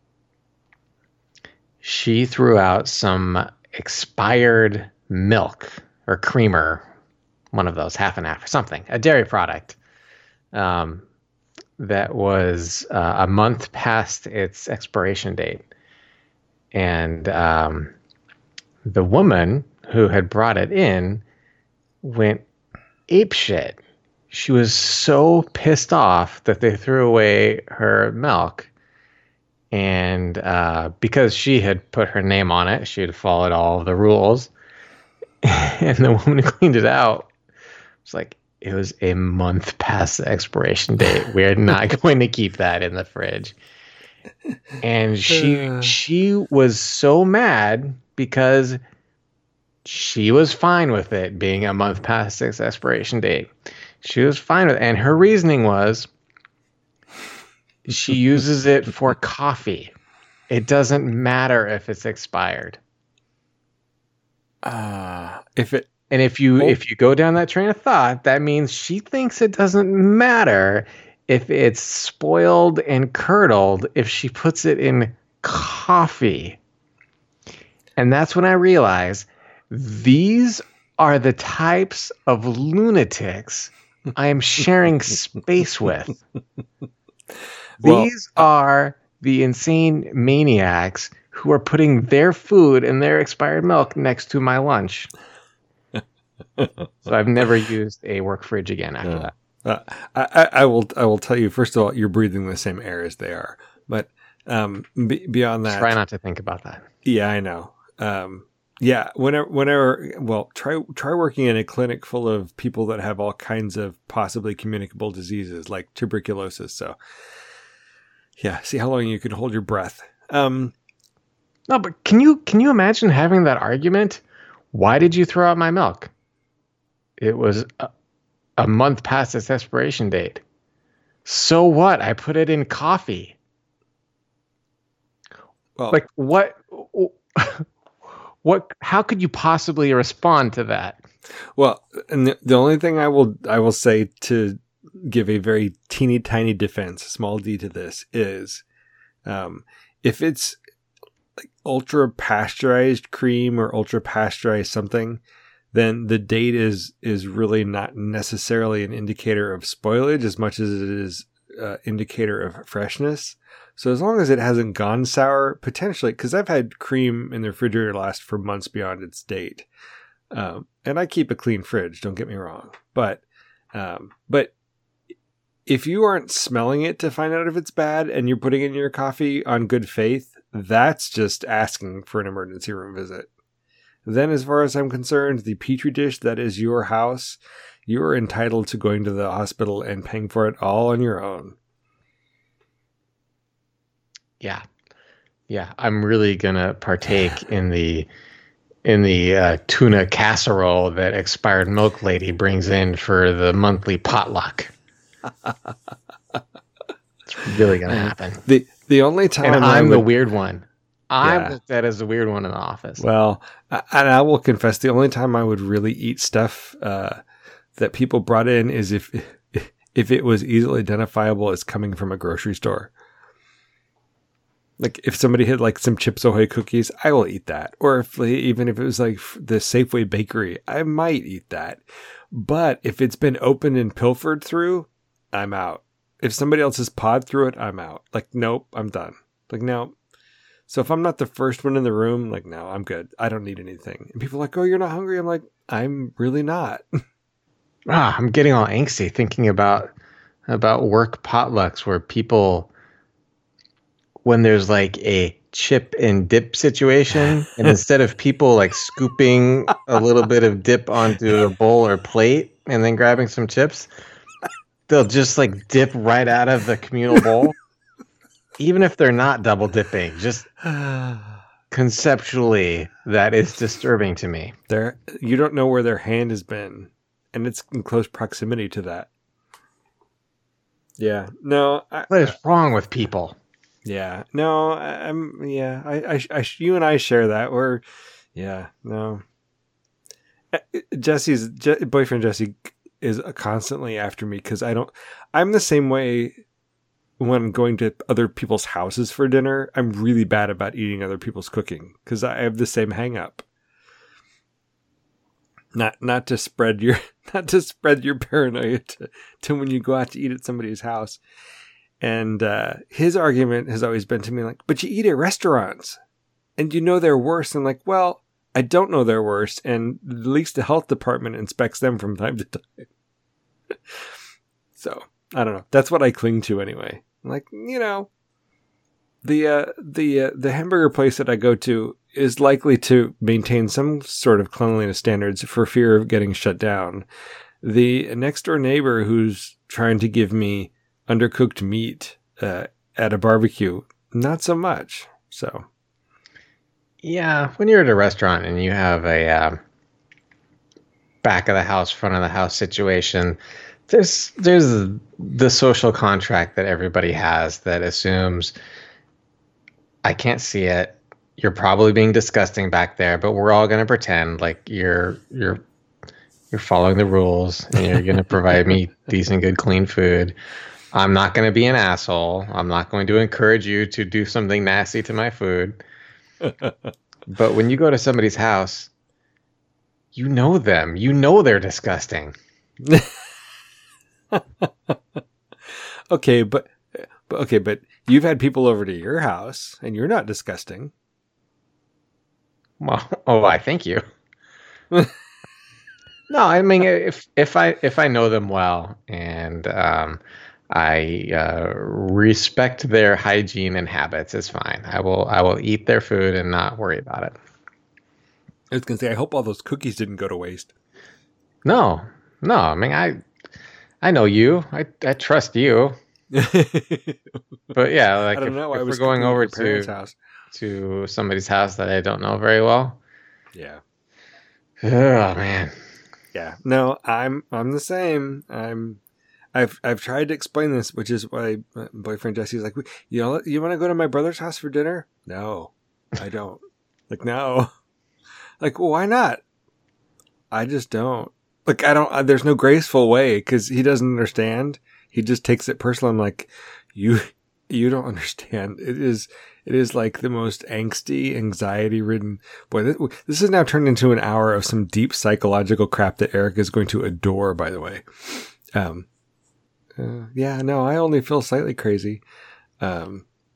she threw out some expired milk or creamer, one of those, half and half or something, a dairy product. that was a month past its expiration date. And the woman who had brought it in went apeshit. She was so pissed off that they threw away her milk. And because she had put her name on it, she had followed all of the rules. And the woman who cleaned it out was like, it was a month past the expiration date. We're not going to keep that in the fridge. And she was so mad because she was fine with it being a month past its expiration date. She was fine with it. And her reasoning was she uses it for coffee. It doesn't matter if it's expired. If you go down that train of thought, that means she thinks it doesn't matter if it's spoiled and curdled if she puts it in coffee. And that's when I realize these are the types of lunatics I am sharing space with. These are the insane maniacs who are putting their food and their expired milk next to my lunch. So I've never used a work fridge again after that. I will tell you, first of all, you're breathing the same air as they are. But beyond that, try not to think about that. Yeah, I know. Whenever, try working in a clinic full of people that have all kinds of possibly communicable diseases like tuberculosis. So, yeah, see how long you can hold your breath. No, but can you imagine having that argument? Why did you throw out my milk? It was a month past its expiration date. So what? I put it in coffee. Well, like what? How could you possibly respond to that? Well, and the only thing I will say to give a very teeny tiny defense, small d to this is, if it's like ultra pasteurized cream or ultra pasteurized something, then the date is really not necessarily an indicator of spoilage as much as it is indicator of freshness. So as long as it hasn't gone sour, potentially, because I've had cream in the refrigerator last for months beyond its date, and I keep a clean fridge. Don't get me wrong, but if you aren't smelling it to find out if it's bad and you're putting it in your coffee on good faith, that's just asking for an emergency room visit. Then, as far as I'm concerned, the petri dish that is your house, you are entitled to going to the hospital and paying for it all on your own. Yeah, I'm really gonna partake in the tuna casserole that Expired Milk Lady brings in for the monthly potluck. It's really gonna happen. The only time, and I'm the weird one. I'm looked at as the weird one in the office. Well, and I will confess, the only time I would really eat stuff that people brought in is if it was easily identifiable as coming from a grocery store. Like if somebody had like some Chips Ahoy cookies, I will eat that. Or even if it was like the Safeway bakery, I might eat that. But if it's been opened and pilfered through, I'm out. If somebody else has pawed through it, I'm out. Like, nope, I'm done. Like, no. So if I'm not the first one in the room, like, no, I'm good. I don't need anything. And people are like, oh, you're not hungry? I'm like, I'm really not. I'm getting all angsty thinking about work potlucks where people, when there's like a chip and dip situation, and instead of people like scooping a little bit of dip onto a bowl or plate and then grabbing some chips, they'll just like dip right out of the communal bowl. Even if they're not double dipping, just conceptually, that is disturbing to me. You don't know where their hand has been, and it's in close proximity to that. Yeah, no. What is wrong with people? Yeah, no. You and I share that. No. Jesse's boyfriend Jesse is constantly after me because I'm the same way. When going to other people's houses for dinner, I'm really bad about eating other people's cooking because I have the same hang up. Not to spread your paranoia to when you go out to eat at somebody's house. And his argument has always been to me like, but you eat at restaurants and you know they're worse. I'm like, well, I don't know they're worse. And at least the health department inspects them from time to time. So I don't know. That's what I cling to anyway. Like, you know, the hamburger place that I go to is likely to maintain some sort of cleanliness standards for fear of getting shut down. The next door neighbor who's trying to give me undercooked meat at a barbecue, not so much. So, yeah, when you're at a restaurant and you have a back of the house, front of the house situation, there's the social contract that everybody has that assumes I can't see it. You're probably being disgusting back there, but we're all going to pretend like you're following the rules and you're going to provide me decent, good, clean food. I'm not going to be an asshole. I'm not going to encourage you to do something nasty to my food. But when you go to somebody's house, you know them. You know they're disgusting. Okay, but you've had people over to your house and you're not disgusting. Well, oh, I thank you. No, I mean if I know them well and I respect their hygiene and habits, it's fine. I will eat their food and not worry about it. I was gonna say, I hope all those cookies didn't go to waste. No. I mean, I know you. I trust you. But yeah, like I don't know. if I was we're going over house. to somebody's house that I don't know very well. Yeah. Oh man. Yeah. No, I'm the same. I've tried to explain this, which is why my boyfriend Jesse's like, you want to go to my brother's house for dinner? No, I don't. Like, no. Like, well, why not? I just don't. Like, I don't. There's no graceful way because he doesn't understand. He just takes it personal. I'm like, you don't understand. It is like the most angsty, anxiety-ridden. Boy, this has now turned into an hour of some deep psychological crap that Eric is going to adore. By the way, yeah, no, I only feel slightly crazy. Yeah,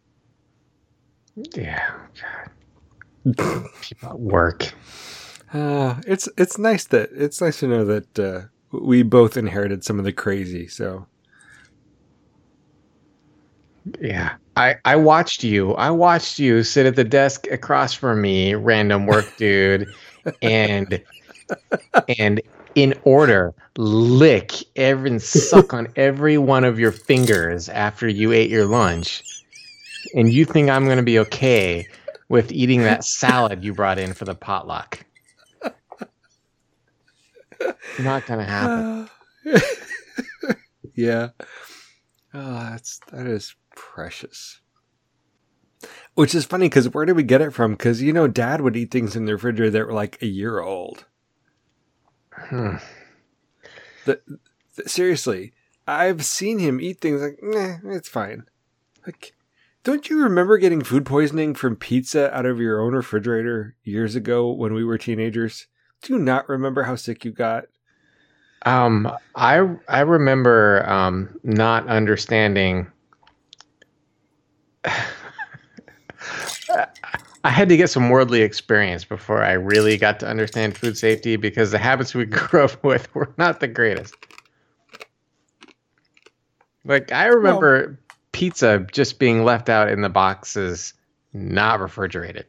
God. People at work. It's nice to know that we both inherited some of the crazy. So. Yeah. I watched you. I watched you sit at the desk across from me, random work dude, and in order lick and suck on every one of your fingers after you ate your lunch. And you think I'm going to be okay with eating that salad you brought in for the potluck. Not going to happen. Yeah. Oh, that is precious. Which is funny because where did we get it from? Because, Dad would eat things in the refrigerator that were like a year old. Seriously, I've seen him eat things like, nah, it's fine. Like, don't you remember getting food poisoning from pizza out of your own refrigerator years ago when we were teenagers? Do you not remember how sick you got? I remember not understanding. I had to get some worldly experience before I really got to understand food safety because the habits we grew up with were not the greatest. Like, I remember pizza just being left out in the boxes, not refrigerated.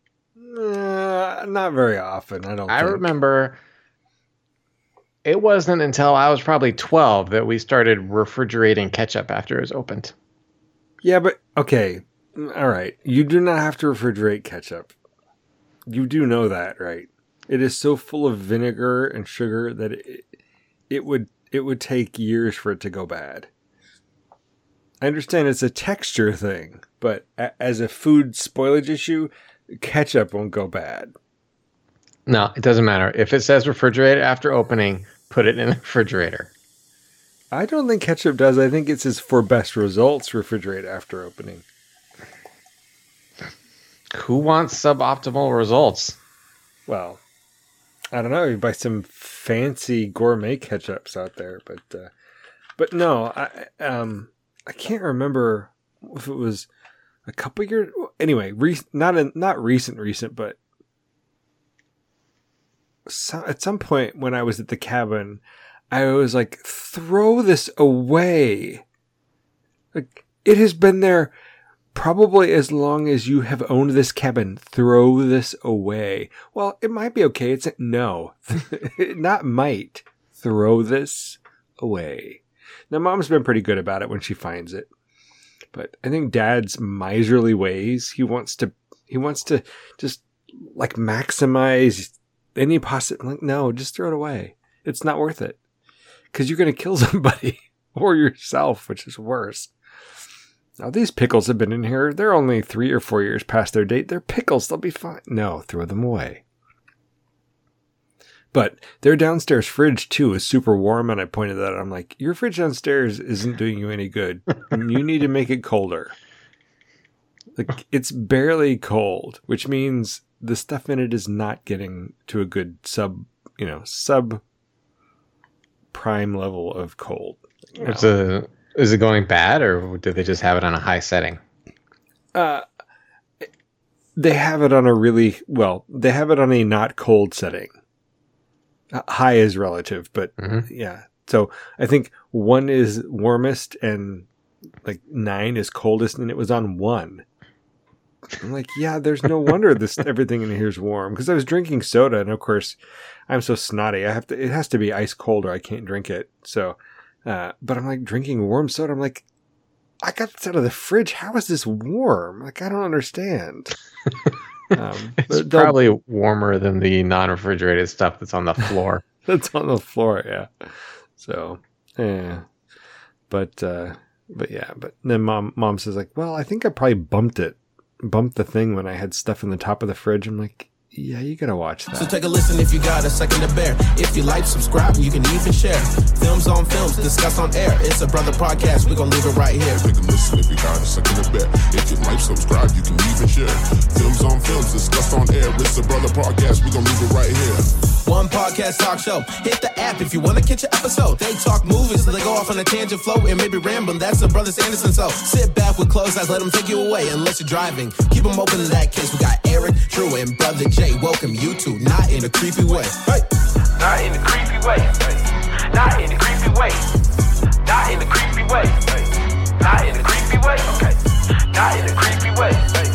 Not very often, I don't think. I remember it wasn't until I was probably 12 that we started refrigerating ketchup after it was opened. Yeah, but, okay. All right. You do not have to refrigerate ketchup. You do know that, right? It is so full of vinegar and sugar that it would take years for it to go bad. I understand it's a texture thing, but as a food spoilage issue, ketchup won't go bad. No, it doesn't matter. If it says refrigerate after opening, put it in the refrigerator. I don't think ketchup does. I think it says for best results, refrigerate after opening. Who wants suboptimal results? Well, I don't know. You buy some fancy gourmet ketchups out there, but no. I can't remember if it was a couple years. Anyway, not recent, but at some point when I was at the cabin, I was like, throw this away. Like, it has been there probably as long as you have owned this cabin. Throw this away. Well, it might be okay. No, not might. Throw this away. Now, Mom's been pretty good about it when she finds it. But I think Dad's miserly ways, he wants to just like maximize any possible. Like, no, just throw it away. It's not worth it. Because you're going to kill somebody or yourself, which is worse. Now, these pickles have been in here. They're only 3 or 4 years past their date. They're pickles. They'll be fine. No, throw them away. But their downstairs fridge, too, is super warm. And I pointed that out. I'm like, your fridge downstairs isn't doing you any good. You need to make it colder. Like, it's barely cold, which means the stuff in it is not getting to a good sub prime level of cold. Is it going bad, or did they just have it on a high setting? They have it on they have it on a not cold setting. High is relative, but yeah. So I think 1 is warmest and like 9 is coldest, and it was on 1. I'm like, yeah, there's no wonder everything in here is warm, because I was drinking soda, and of course I'm so snotty. It has to be ice cold or I can't drink it. So, but I'm like drinking warm soda. I'm like, I got this out of the fridge. How is this warm? Like, I don't understand. It's probably warmer than the non-refrigerated stuff that's on the floor. That's on the floor, yeah. So, yeah. But then mom says, like, well, I think I probably bumped the thing when I had stuff in the top of the fridge. I'm like, yeah, you gotta watch that. So take a listen if you got a second to bear. If you like, subscribe, you can even share. Films on films, discuss on air. It's a brother podcast, we're gonna leave it right here. Take a listen if you got a second to bear. If you like, subscribe, you can even share. Films on films, discuss on air. It's a brother podcast, we're gonna leave it right here. One podcast talk show. Hit the app if you want to catch an episode. They talk movies, so they go off on a tangent flow and maybe rambling. That's the Brothers Anderson. So sit back with closed eyes, let them take you away. Unless you're driving, keep them open in that case. We got Eric, Drew, and Brother Jay. Welcome you to Not in a Creepy Way. Hey. Not in a creepy way. Not in a creepy way. Not in a creepy way. Not in a creepy way. Okay. Not in a creepy way.